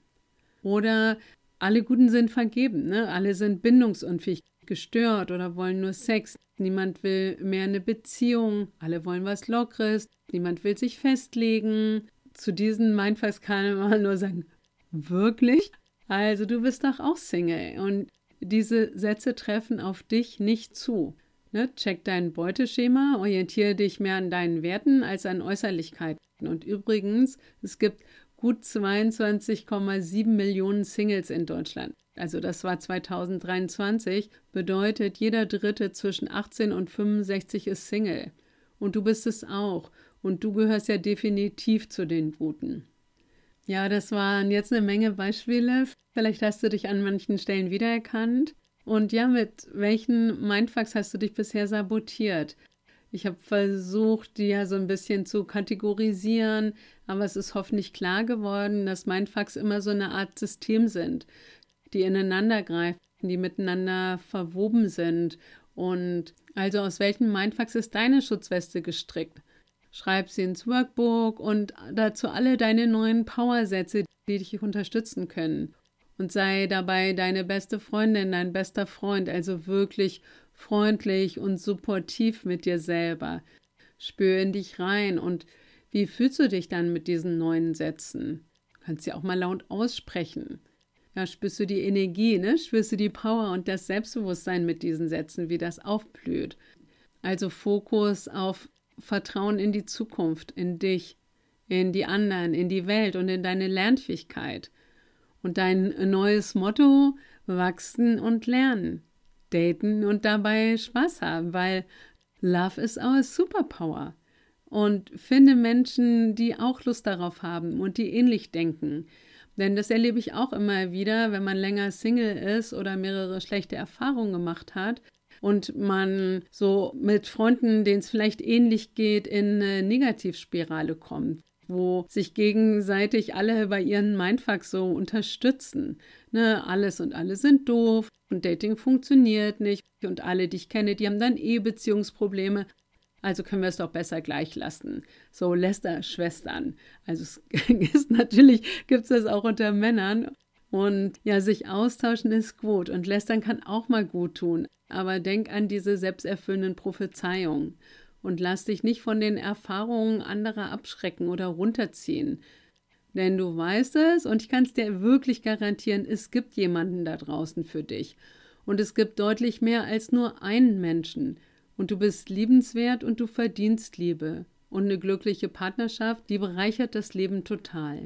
Oder alle Guten sind vergeben, ne? Alle sind bindungsunfähig, gestört oder wollen nur Sex. Niemand will mehr eine Beziehung, alle wollen was Lockeres, niemand will sich festlegen. Zu diesen Mindfucks kann man nur sagen: Wirklich? Also du bist doch auch Single und diese Sätze treffen auf dich nicht zu. Ne? Check dein Beuteschema, orientiere dich mehr an deinen Werten als an Äußerlichkeiten. Und übrigens, es gibt gut zweiundzwanzig Komma sieben Millionen Singles in Deutschland. Also das war zweitausenddreiundzwanzig, bedeutet, jeder Dritte zwischen achtzehn und fünfundsechzig ist Single. Und du bist es auch. Und du gehörst ja definitiv zu den Guten. Ja, das waren jetzt eine Menge Beispiele. Vielleicht hast du dich an manchen Stellen wiedererkannt. Und ja, mit welchen Mindfucks hast du dich bisher sabotiert? Ich habe versucht, die ja so ein bisschen zu kategorisieren, aber es ist hoffentlich klar geworden, dass Mindfucks immer so eine Art System sind, die ineinander greifen, die miteinander verwoben sind. Und also aus welchen Mindfucks ist deine Schutzweste gestrickt? Schreib sie ins Workbook und dazu alle deine neuen Powersätze, die dich unterstützen können. Und sei dabei deine beste Freundin, dein bester Freund, also wirklich freundlich und supportiv mit dir selber. Spür in dich rein und wie fühlst du dich dann mit diesen neuen Sätzen? Du kannst sie auch mal laut aussprechen. Ja, spürst du die Energie, ne? Spürst du die Power und das Selbstbewusstsein mit diesen Sätzen, wie das aufblüht. Also Fokus auf Vertrauen in die Zukunft, in dich, in die anderen, in die Welt und in deine Lernfähigkeit. Und dein neues Motto: wachsen und lernen, daten und dabei Spaß haben, weil Love is our superpower. Und finde Menschen, die auch Lust darauf haben und die ähnlich denken. Denn das erlebe ich auch immer wieder, wenn man länger Single ist oder mehrere schlechte Erfahrungen gemacht hat und man so mit Freunden, denen es vielleicht ähnlich geht, in eine Negativspirale kommt, wo sich gegenseitig alle bei ihren Mindfucks so unterstützen. Ne, alles und alle sind doof und Dating funktioniert nicht und alle, die ich kenne, die haben dann eh Beziehungsprobleme. Also können wir es doch besser gleich lassen. So Lästerschwestern. Also es ist natürlich, gibt es das auch unter Männern. Und ja, sich austauschen ist gut und Lästern kann auch mal gut tun. Aber denk an diese selbsterfüllenden Prophezeiungen und lass dich nicht von den Erfahrungen anderer abschrecken oder runterziehen. Denn du weißt es und ich kann es dir wirklich garantieren, es gibt jemanden da draußen für dich. Und es gibt deutlich mehr als nur einen Menschen. Und du bist liebenswert und du verdienst Liebe. Und eine glückliche Partnerschaft, die bereichert das Leben total.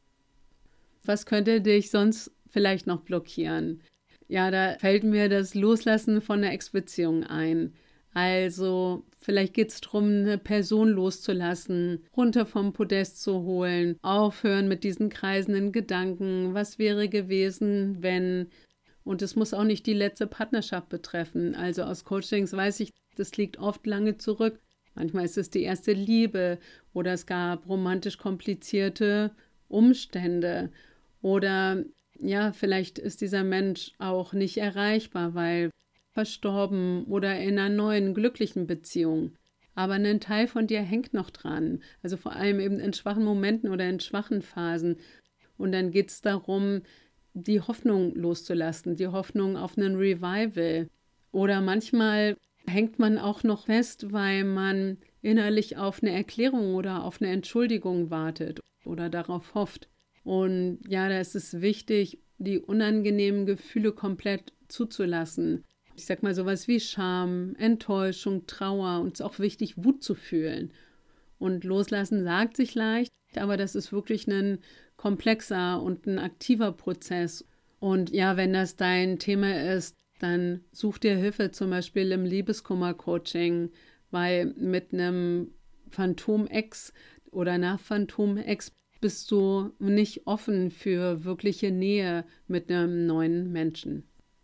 Was könnte dich sonst vielleicht noch blockieren? Ja, da fällt mir das Loslassen von einer Ex-Beziehung ein. Also vielleicht geht es darum, eine Person loszulassen, runter vom Podest zu holen, aufhören mit diesen kreisenden Gedanken, was wäre gewesen, wenn... Und es muss auch nicht die letzte Partnerschaft betreffen. Also aus Coachings weiß ich, das liegt oft lange zurück. Manchmal ist es die erste Liebe oder es gab romantisch komplizierte Umstände. Oder ja, vielleicht ist dieser Mensch auch nicht erreichbar, weil verstorben oder in einer neuen, glücklichen Beziehung. Aber ein Teil von dir hängt noch dran. Also vor allem eben in schwachen Momenten oder in schwachen Phasen. Und dann geht es darum, die Hoffnung loszulassen, die Hoffnung auf einen Revival. Oder manchmal hängt man auch noch fest, weil man innerlich auf eine Erklärung oder auf eine Entschuldigung wartet oder darauf hofft. Und ja, da ist es wichtig, die unangenehmen Gefühle komplett zuzulassen. Ich sag mal sowas wie Scham, Enttäuschung, Trauer, und es ist auch wichtig, Wut zu fühlen. Und loslassen sagt sich leicht, aber das ist wirklich ein komplexer und ein aktiver Prozess. Und ja, wenn das dein Thema ist, dann such dir Hilfe, zum Beispiel im Liebeskummer-Coaching, weil mit einem Phantom-Ex oder nach Phantom-Ex bist du nicht offen für wirkliche Nähe mit einem neuen Menschen.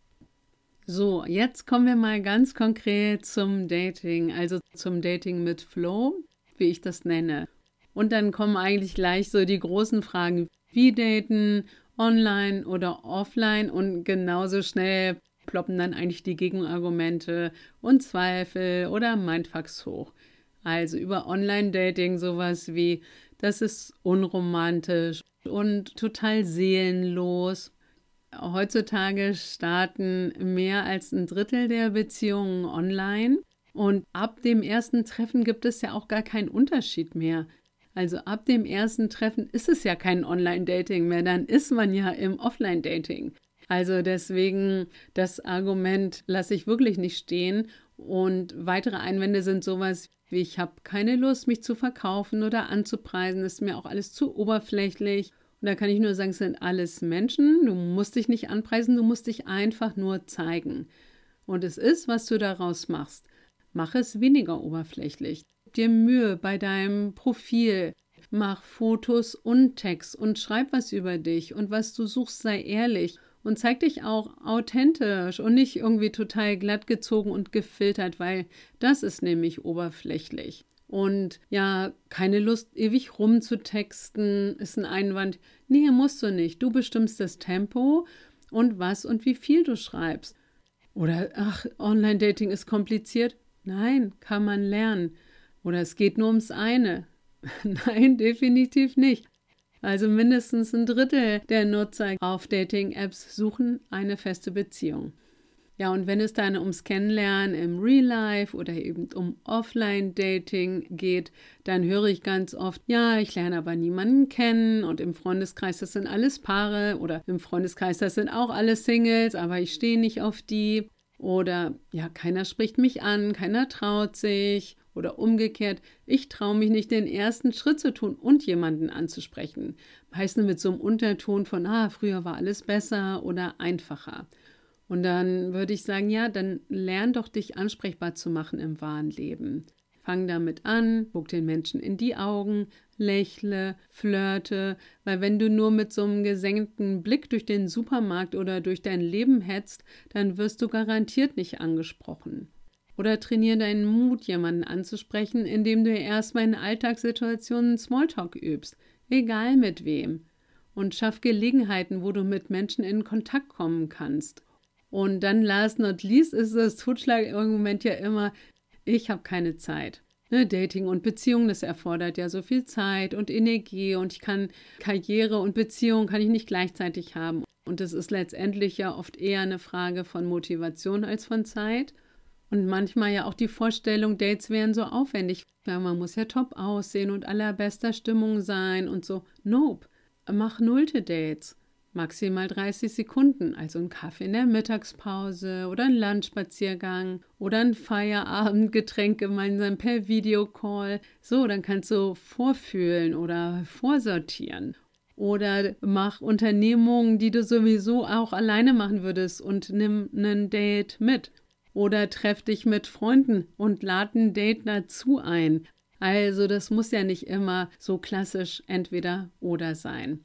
So, jetzt kommen wir mal ganz konkret zum Dating, also zum Dating mit Flow, wie ich das nenne. Und dann kommen eigentlich gleich so die großen Fragen, wie daten, online oder offline, und genauso schnell ploppen dann eigentlich die Gegenargumente und Zweifel oder Mindfucks hoch. Also über Online-Dating sowas wie, das ist unromantisch und total seelenlos. Heutzutage starten mehr als ein Drittel der Beziehungen online, und ab dem ersten Treffen gibt es ja auch gar keinen Unterschied mehr. Also ab dem ersten Treffen ist es ja kein Online-Dating mehr, dann ist man ja im Offline-Dating. Also deswegen, das Argument lasse ich wirklich nicht stehen, und weitere Einwände sind sowas wie, ich habe keine Lust, mich zu verkaufen oder anzupreisen, ist mir auch alles zu oberflächlich. Und da kann ich nur sagen, es sind alles Menschen, du musst dich nicht anpreisen, du musst dich einfach nur zeigen. Und es ist, was du daraus machst. Mach es weniger oberflächlich. Gib dir Mühe bei deinem Profil. Mach Fotos und Text und schreib was über dich, und was du suchst, sei ehrlich. Und zeig dich auch authentisch und nicht irgendwie total glatt gezogen und gefiltert, weil das ist nämlich oberflächlich. Und ja, keine Lust, ewig rumzutexten, ist ein Einwand. Nee, musst du nicht. Du bestimmst das Tempo und was und wie viel du schreibst. Oder, ach, Online-Dating ist kompliziert. Nein, kann man lernen. Oder es geht nur ums eine. Nein, definitiv nicht. Also mindestens ein Drittel der Nutzer auf Dating-Apps suchen eine feste Beziehung. Ja, und wenn es dann ums Kennenlernen im Real Life oder eben um Offline-Dating geht, dann höre ich ganz oft, ja, ich lerne aber niemanden kennen, und im Freundeskreis, das sind alles Paare, oder im Freundeskreis, das sind auch alle Singles, aber ich stehe nicht auf die. Oder ja, keiner spricht mich an, keiner traut sich. Oder umgekehrt, ich traue mich nicht, den ersten Schritt zu tun und jemanden anzusprechen. Meistens mit so einem Unterton von, ah, früher war alles besser oder einfacher. Und dann würde ich sagen, ja, dann lern doch, dich ansprechbar zu machen im wahren Leben. Fang damit an, guck den Menschen in die Augen, lächle, flirte, weil wenn du nur mit so einem gesenkten Blick durch den Supermarkt oder durch dein Leben hetzt, dann wirst du garantiert nicht angesprochen. Oder trainiere deinen Mut, jemanden anzusprechen, indem du erstmal in Alltagssituationen Smalltalk übst, egal mit wem. Und schaff Gelegenheiten, wo du mit Menschen in Kontakt kommen kannst. Und dann last not least ist das Totschlagargument ja immer, ich habe keine Zeit. Ne, Dating und Beziehung, das erfordert ja so viel Zeit und Energie, und ich kann Karriere und Beziehung kann ich nicht gleichzeitig haben. Und es ist letztendlich ja oft eher eine Frage von Motivation als von Zeit. Und manchmal ja auch die Vorstellung, Dates wären so aufwendig. Ja, man muss ja top aussehen und allerbester Stimmung sein und so. Nope. Mach nullte Dates. Maximal dreißig Sekunden, also ein Kaffee in der Mittagspause oder ein Lunchspaziergang oder ein Feierabendgetränk gemeinsam per Videocall. So, dann kannst du vorfühlen oder vorsortieren. Oder mach Unternehmungen, die du sowieso auch alleine machen würdest, und nimm ein Date mit. Oder treff dich mit Freunden und lad ein Date dazu ein. Also das muss ja nicht immer so klassisch entweder oder sein.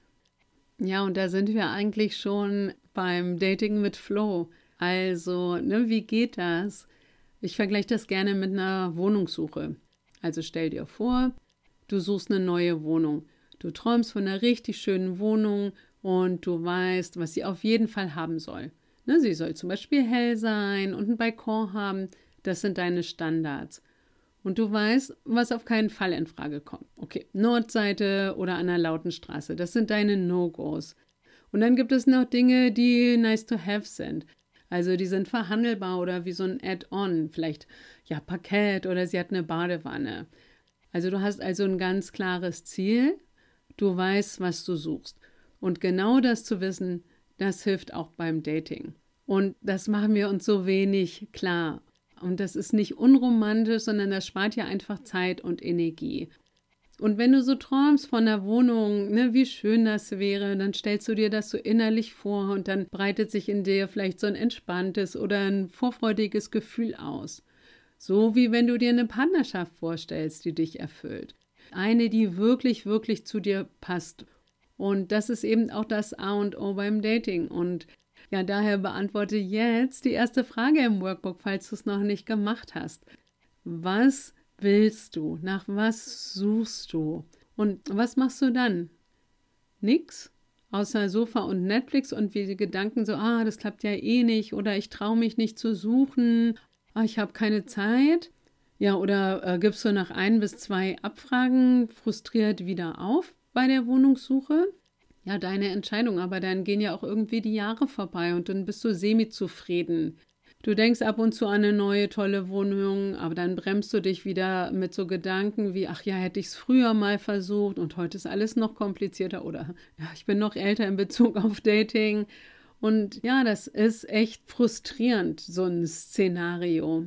Ja, und da sind wir eigentlich schon beim Dating mit Flow. Also, ne, wie geht das? Ich vergleiche das gerne mit einer Wohnungssuche. Also stell dir vor, du suchst eine neue Wohnung. Du träumst von einer richtig schönen Wohnung und du weißt, was sie auf jeden Fall haben soll. Ne, sie soll zum Beispiel hell sein und einen Balkon haben. Das sind deine Standards. Und du weißt, was auf keinen Fall in Frage kommt. Okay, Nordseite oder an einer lauten Straße, das sind deine No-Gos. Und dann gibt es noch Dinge, die nice to have sind. Also die sind verhandelbar oder wie so ein Add-on. Vielleicht ja Parkett oder sie hat eine Badewanne. Also du hast also ein ganz klares Ziel. Du weißt, was du suchst. Und genau das zu wissen, das hilft auch beim Dating. Und das machen wir uns so wenig klar. Und das ist nicht unromantisch, sondern das spart ja einfach Zeit und Energie. Und wenn du so träumst von der Wohnung, ne, wie schön das wäre, dann stellst du dir das so innerlich vor und dann breitet sich in dir vielleicht so ein entspanntes oder ein vorfreudiges Gefühl aus. So wie wenn du dir eine Partnerschaft vorstellst, die dich erfüllt. Eine, die wirklich, wirklich zu dir passt. Und das ist eben auch das A und O beim Dating. Und ja, daher beantworte jetzt die erste Frage im Workbook, falls du es noch nicht gemacht hast. Was willst du? Nach was suchst du? Und was machst du dann? Nix? Außer Sofa und Netflix und wie die Gedanken so, ah, das klappt ja eh nicht oder ich traue mich nicht zu suchen, ah, ich habe keine Zeit. Ja, oder äh, gibst du nach ein bis zwei Abfragen frustriert wieder auf bei der Wohnungssuche? Ja, deine Entscheidung, aber dann gehen ja auch irgendwie die Jahre vorbei und dann bist du semi-zufrieden. Du denkst ab und zu an eine neue, tolle Wohnung, aber dann bremst du dich wieder mit so Gedanken wie, ach ja, hätte ich es früher mal versucht und heute ist alles noch komplizierter oder ja, ich bin noch älter in Bezug auf Dating. Und ja, das ist echt frustrierend, so ein Szenario.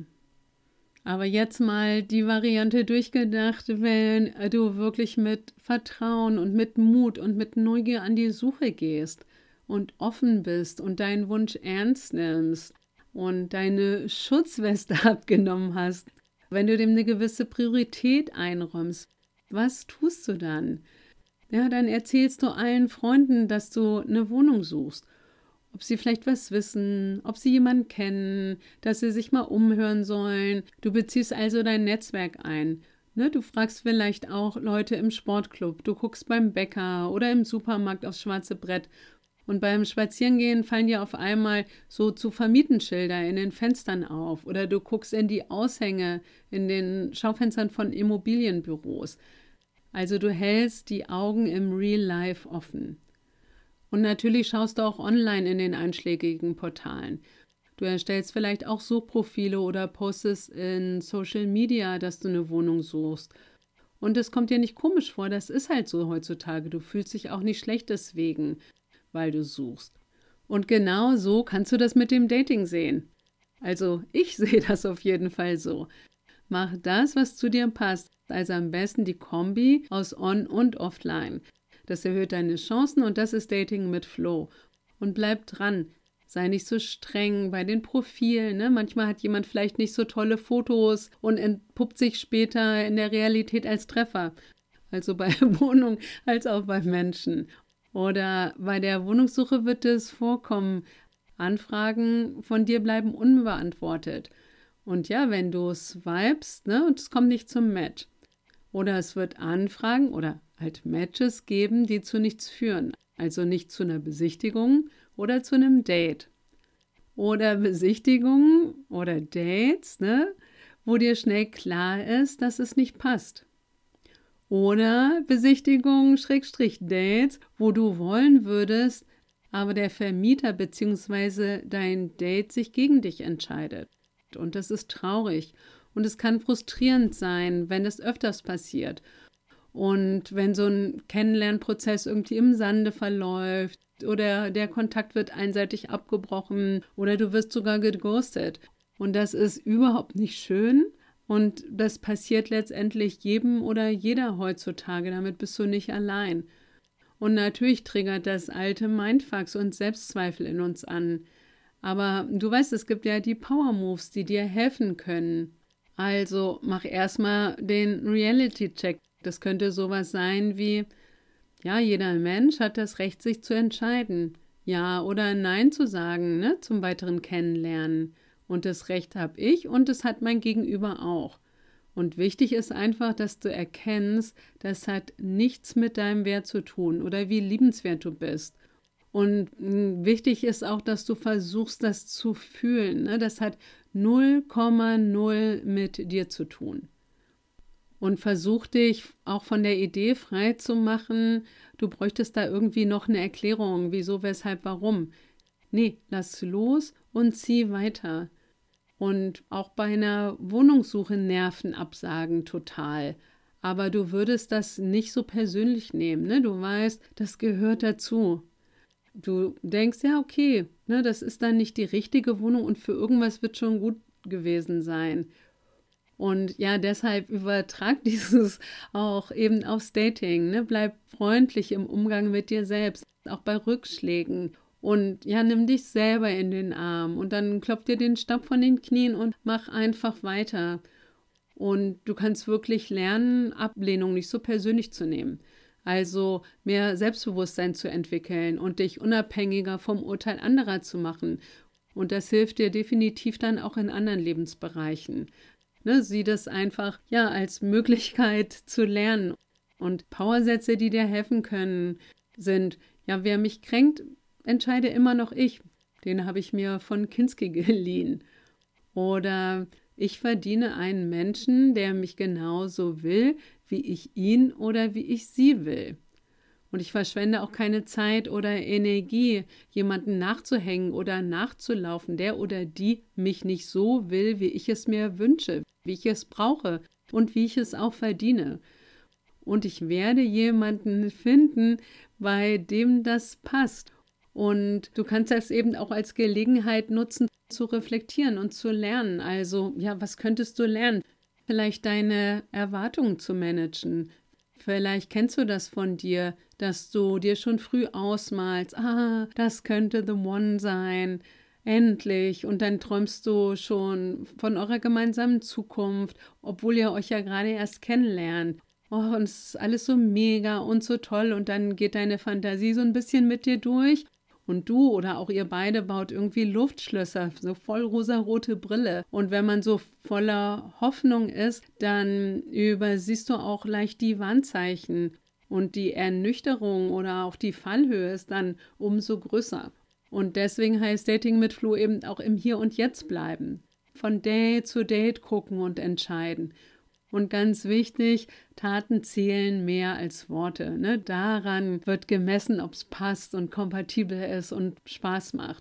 Aber jetzt mal die Variante durchgedacht, wenn du wirklich mit Vertrauen und mit Mut und mit Neugier an die Suche gehst und offen bist und deinen Wunsch ernst nimmst und deine Schutzweste abgenommen hast, wenn du dem eine gewisse Priorität einräumst, was tust du dann? Ja, dann erzählst du allen Freunden, dass du eine Wohnung suchst. Ob sie vielleicht was wissen, ob sie jemanden kennen, dass sie sich mal umhören sollen. Du beziehst also dein Netzwerk ein. Ne, du fragst vielleicht auch Leute im Sportclub, du guckst beim Bäcker oder im Supermarkt aufs schwarze Brett. Und beim Spazierengehen fallen dir auf einmal so zu vermieten Schilder in den Fenstern auf. Oder du guckst in die Aushänge in den Schaufenstern von Immobilienbüros. Also du hältst die Augen im Real Life offen. Und natürlich schaust du auch online in den einschlägigen Portalen. Du erstellst vielleicht auch Suchprofile oder postest in Social Media, dass du eine Wohnung suchst. Und es kommt dir nicht komisch vor, das ist halt so heutzutage. Du fühlst dich auch nicht schlecht deswegen, weil du suchst. Und genau so kannst du das mit dem Dating sehen. Also ich sehe das auf jeden Fall so. Mach das, was zu dir passt. Also am besten die Kombi aus On- und Offline. Das erhöht deine Chancen und das ist Dating mit Flow. Und bleib dran. Sei nicht so streng bei den Profilen. Ne? Manchmal hat jemand vielleicht nicht so tolle Fotos und entpuppt sich später in der Realität als Treffer. Also bei Wohnung als auch bei Menschen. Oder bei der Wohnungssuche wird es vorkommen. Anfragen von dir bleiben unbeantwortet. Und ja, wenn du swipest, ne, und es kommt nicht zum Match. Oder es wird Anfragen oder halt Matches geben, die zu nichts führen. Also nicht zu einer Besichtigung oder zu einem Date. Oder Besichtigungen oder Dates, ne, wo dir schnell klar ist, dass es nicht passt. Oder Besichtigungen, Schrägstrich Dates, wo du wollen würdest, aber der Vermieter bzw. dein Date sich gegen dich entscheidet. Und das ist traurig. Und es kann frustrierend sein, wenn das öfters passiert. Und wenn so ein Kennenlernprozess irgendwie im Sande verläuft oder der Kontakt wird einseitig abgebrochen oder du wirst sogar geghostet. Und das ist überhaupt nicht schön und das passiert letztendlich jedem oder jeder heutzutage. Damit bist du nicht allein. Und natürlich triggert das alte Mindfucks und Selbstzweifel in uns an. Aber du weißt, es gibt ja die Power Moves, die dir helfen können. Also mach erstmal den Reality-Check. Das könnte sowas sein wie, ja, jeder Mensch hat das Recht, sich zu entscheiden. Ja oder Nein zu sagen, ne, zum weiteren Kennenlernen. Und das Recht habe ich und das hat mein Gegenüber auch. Und wichtig ist einfach, dass du erkennst, das hat nichts mit deinem Wert zu tun oder wie liebenswert du bist. Und mh, wichtig ist auch, dass du versuchst, das zu fühlen. Ne? Das hat null Komma null mit dir zu tun. Und versuch dich auch von der Idee frei zu machen, du bräuchtest da irgendwie noch eine Erklärung, wieso, weshalb, warum. Nee, lass los und zieh weiter. Und auch bei einer Wohnungssuche Nerven absagen total. Aber du würdest das nicht so persönlich nehmen. Ne? Du weißt, das gehört dazu. Du denkst, ja, okay, ne, das ist dann nicht die richtige Wohnung und für irgendwas wird schon gut gewesen sein. Und ja, deshalb übertrag dieses auch eben aufs Dating. Ne? Bleib freundlich im Umgang mit dir selbst, auch bei Rückschlägen. Und ja, nimm dich selber in den Arm und dann klopf dir den Staub von den Knien und mach einfach weiter. Und du kannst wirklich lernen, Ablehnung nicht so persönlich zu nehmen. Also mehr Selbstbewusstsein zu entwickeln und dich unabhängiger vom Urteil anderer zu machen. Und das hilft dir definitiv dann auch in anderen Lebensbereichen. Ne, sieh das einfach ja als Möglichkeit zu lernen. Und Powersätze, die dir helfen können, sind, ja, wer mich kränkt, entscheide immer noch ich. Den habe ich mir von Kinski geliehen. Oder ich verdiene einen Menschen, der mich genauso will, wie ich ihn oder wie ich sie will. Und ich verschwende auch keine Zeit oder Energie, jemanden nachzuhängen oder nachzulaufen, der oder die mich nicht so will, wie ich es mir wünsche, wie ich es brauche und wie ich es auch verdiene. Und ich werde jemanden finden, bei dem das passt. Und du kannst das eben auch als Gelegenheit nutzen, zu reflektieren und zu lernen. Also, ja, was könntest du lernen? Vielleicht deine Erwartungen zu managen. Vielleicht kennst du das von dir, dass du dir schon früh ausmalst, ah, das könnte the one sein, endlich. Und dann träumst du schon von eurer gemeinsamen Zukunft, obwohl ihr euch ja gerade erst kennenlernt. Oh, und es ist alles so mega und so toll. Und dann geht deine Fantasie so ein bisschen mit dir durch. Und du oder auch ihr beide baut irgendwie Luftschlösser, so voll rosarote Brille. Und wenn man so voller Hoffnung ist, dann übersiehst du auch leicht die Warnzeichen. Und die Ernüchterung oder auch die Fallhöhe ist dann umso größer. Und deswegen heißt Dating mit Flo eben auch im Hier und Jetzt bleiben. Von Date zu Date gucken und entscheiden. Und ganz wichtig, Taten zählen mehr als Worte. Ne? Daran wird gemessen, ob es passt und kompatibel ist und Spaß macht.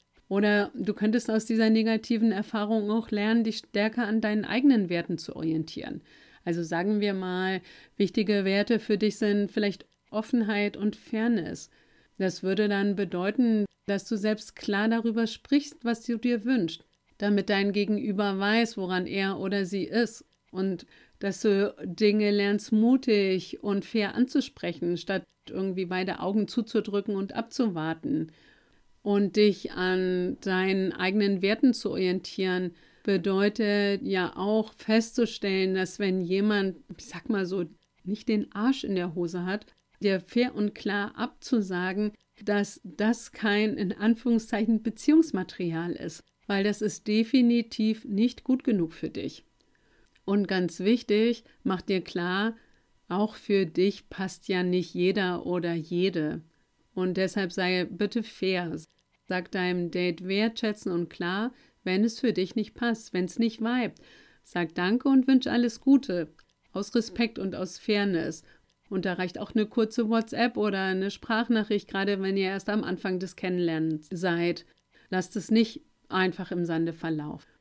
Oder du könntest aus dieser negativen Erfahrung auch lernen, dich stärker an deinen eigenen Werten zu orientieren. Also sagen wir mal, wichtige Werte für dich sind vielleicht Offenheit und Fairness. Das würde dann bedeuten, dass du selbst klar darüber sprichst, was du dir wünschst, damit dein Gegenüber weiß, woran er oder sie ist. Und dass du Dinge lernst, mutig und fair anzusprechen, statt irgendwie beide Augen zuzudrücken und abzuwarten. Und dich an deinen eigenen Werten zu orientieren, bedeutet ja auch festzustellen, dass wenn jemand, ich sag mal so, nicht den Arsch in der Hose hat, dir fair und klar abzusagen, dass das kein, in Anführungszeichen, Beziehungsmaterial ist, weil das ist definitiv nicht gut genug für dich. Und ganz wichtig, mach dir klar, auch für dich passt ja nicht jeder oder jede. Und deshalb sei bitte fair. Sag deinem Date wertschätzen und klar, wenn es für dich nicht passt, wenn es nicht vibet. Sag Danke und wünsch alles Gute. Aus Respekt und aus Fairness. Und da reicht auch eine kurze WhatsApp oder eine Sprachnachricht, gerade wenn ihr erst am Anfang des Kennenlernens seid. Lasst es nicht einfach im Sande verlaufen.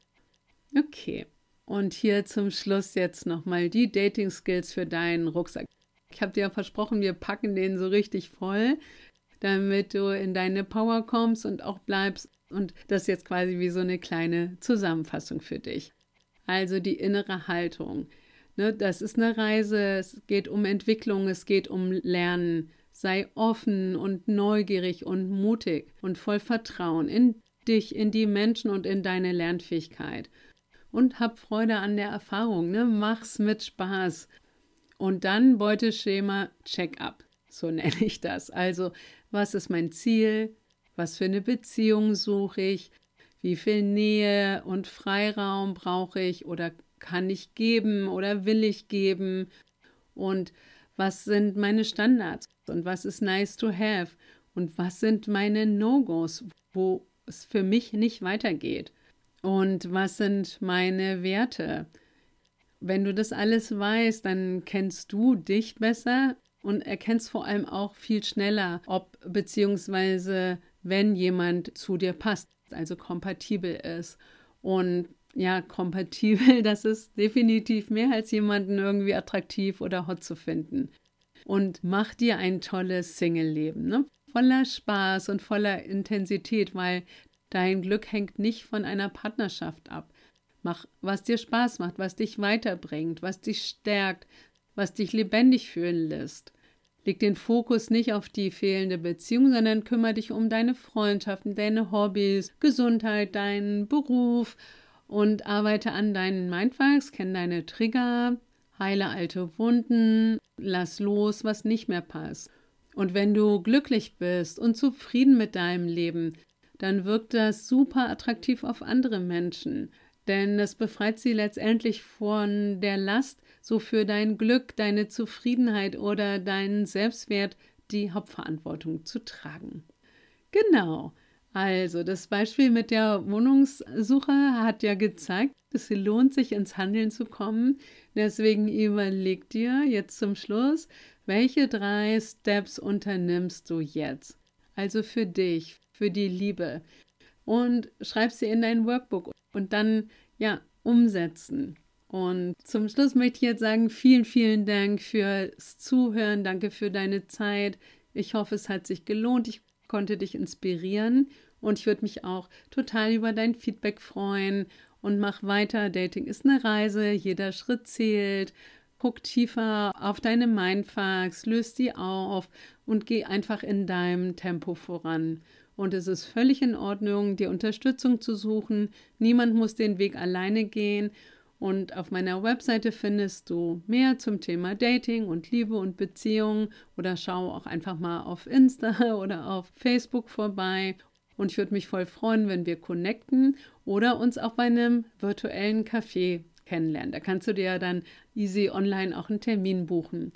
Okay. Und hier zum Schluss jetzt nochmal die Dating-Skills für deinen Rucksack. Ich habe dir ja versprochen, wir packen den so richtig voll, damit du in deine Power kommst und auch bleibst. Und das ist jetzt quasi wie so eine kleine Zusammenfassung für dich. Also die innere Haltung. Ne, das ist eine Reise, es geht um Entwicklung, es geht um Lernen. Sei offen und neugierig und mutig und voll Vertrauen in dich, in die Menschen und in deine Lernfähigkeit. Und hab Freude an der Erfahrung, ne? Mach's mit Spaß. Und dann Beuteschema Check-up, so nenne ich das. Also, was ist mein Ziel? Was für eine Beziehung suche ich? Wie viel Nähe und Freiraum brauche ich oder kann ich geben oder will ich geben? Und was sind meine Standards? Und was ist nice to have? Und was sind meine No-Gos, wo es für mich nicht weitergeht? Und was sind meine Werte? Wenn du das alles weißt, dann kennst du dich besser und erkennst vor allem auch viel schneller, ob beziehungsweise wenn jemand zu dir passt, also kompatibel ist. Und ja, kompatibel, das ist definitiv mehr als jemanden irgendwie attraktiv oder hot zu finden. Und mach dir ein tolles Single-Leben, ne? Voller Spaß und voller Intensität, weil dein Glück hängt nicht von einer Partnerschaft ab. Mach, was dir Spaß macht, was dich weiterbringt, was dich stärkt, was dich lebendig fühlen lässt. Leg den Fokus nicht auf die fehlende Beziehung, sondern kümmere dich um deine Freundschaften, deine Hobbys, Gesundheit, deinen Beruf und arbeite an deinen Mindfucks, kenn deine Trigger, heile alte Wunden, lass los, was nicht mehr passt. Und wenn du glücklich bist und zufrieden mit deinem Leben, dann wirkt das super attraktiv auf andere Menschen. Denn es befreit sie letztendlich von der Last, so für dein Glück, deine Zufriedenheit oder deinen Selbstwert die Hauptverantwortung zu tragen. Genau. Also das Beispiel mit der Wohnungssuche hat ja gezeigt, es lohnt sich ins Handeln zu kommen. Deswegen überleg dir jetzt zum Schluss, welche drei Steps unternimmst du jetzt? Also für dich, für die Liebe. Und schreib sie in dein Workbook und dann ja umsetzen. Und zum Schluss möchte ich jetzt sagen, vielen, vielen Dank fürs Zuhören. Danke für deine Zeit. Ich hoffe, es hat sich gelohnt. Ich konnte dich inspirieren und ich würde mich auch total über dein Feedback freuen. Und mach weiter. Dating ist eine Reise. Jeder Schritt zählt. Guck tiefer auf deine Mindfucks, löst sie auf und geh einfach in deinem Tempo voran. Und es ist völlig in Ordnung, dir Unterstützung zu suchen. Niemand muss den Weg alleine gehen. Und auf meiner Webseite findest du mehr zum Thema Dating und Liebe und Beziehung. Oder schau auch einfach mal auf Insta oder auf Facebook vorbei. Und ich würde mich voll freuen, wenn wir connecten oder uns auch bei einem virtuellen Café kennenlernen. Da kannst du dir ja dann easy online auch einen Termin buchen.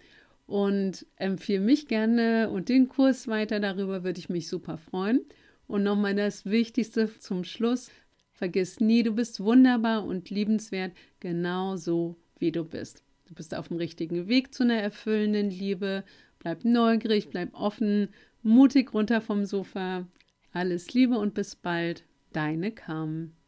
Und empfehle mich gerne und den Kurs weiter, darüber würde ich mich super freuen. Und nochmal das Wichtigste zum Schluss, vergiss nie, du bist wunderbar und liebenswert, genauso wie du bist. Du bist auf dem richtigen Weg zu einer erfüllenden Liebe, bleib neugierig, bleib offen, mutig runter vom Sofa. Alles Liebe und bis bald, deine Carmen.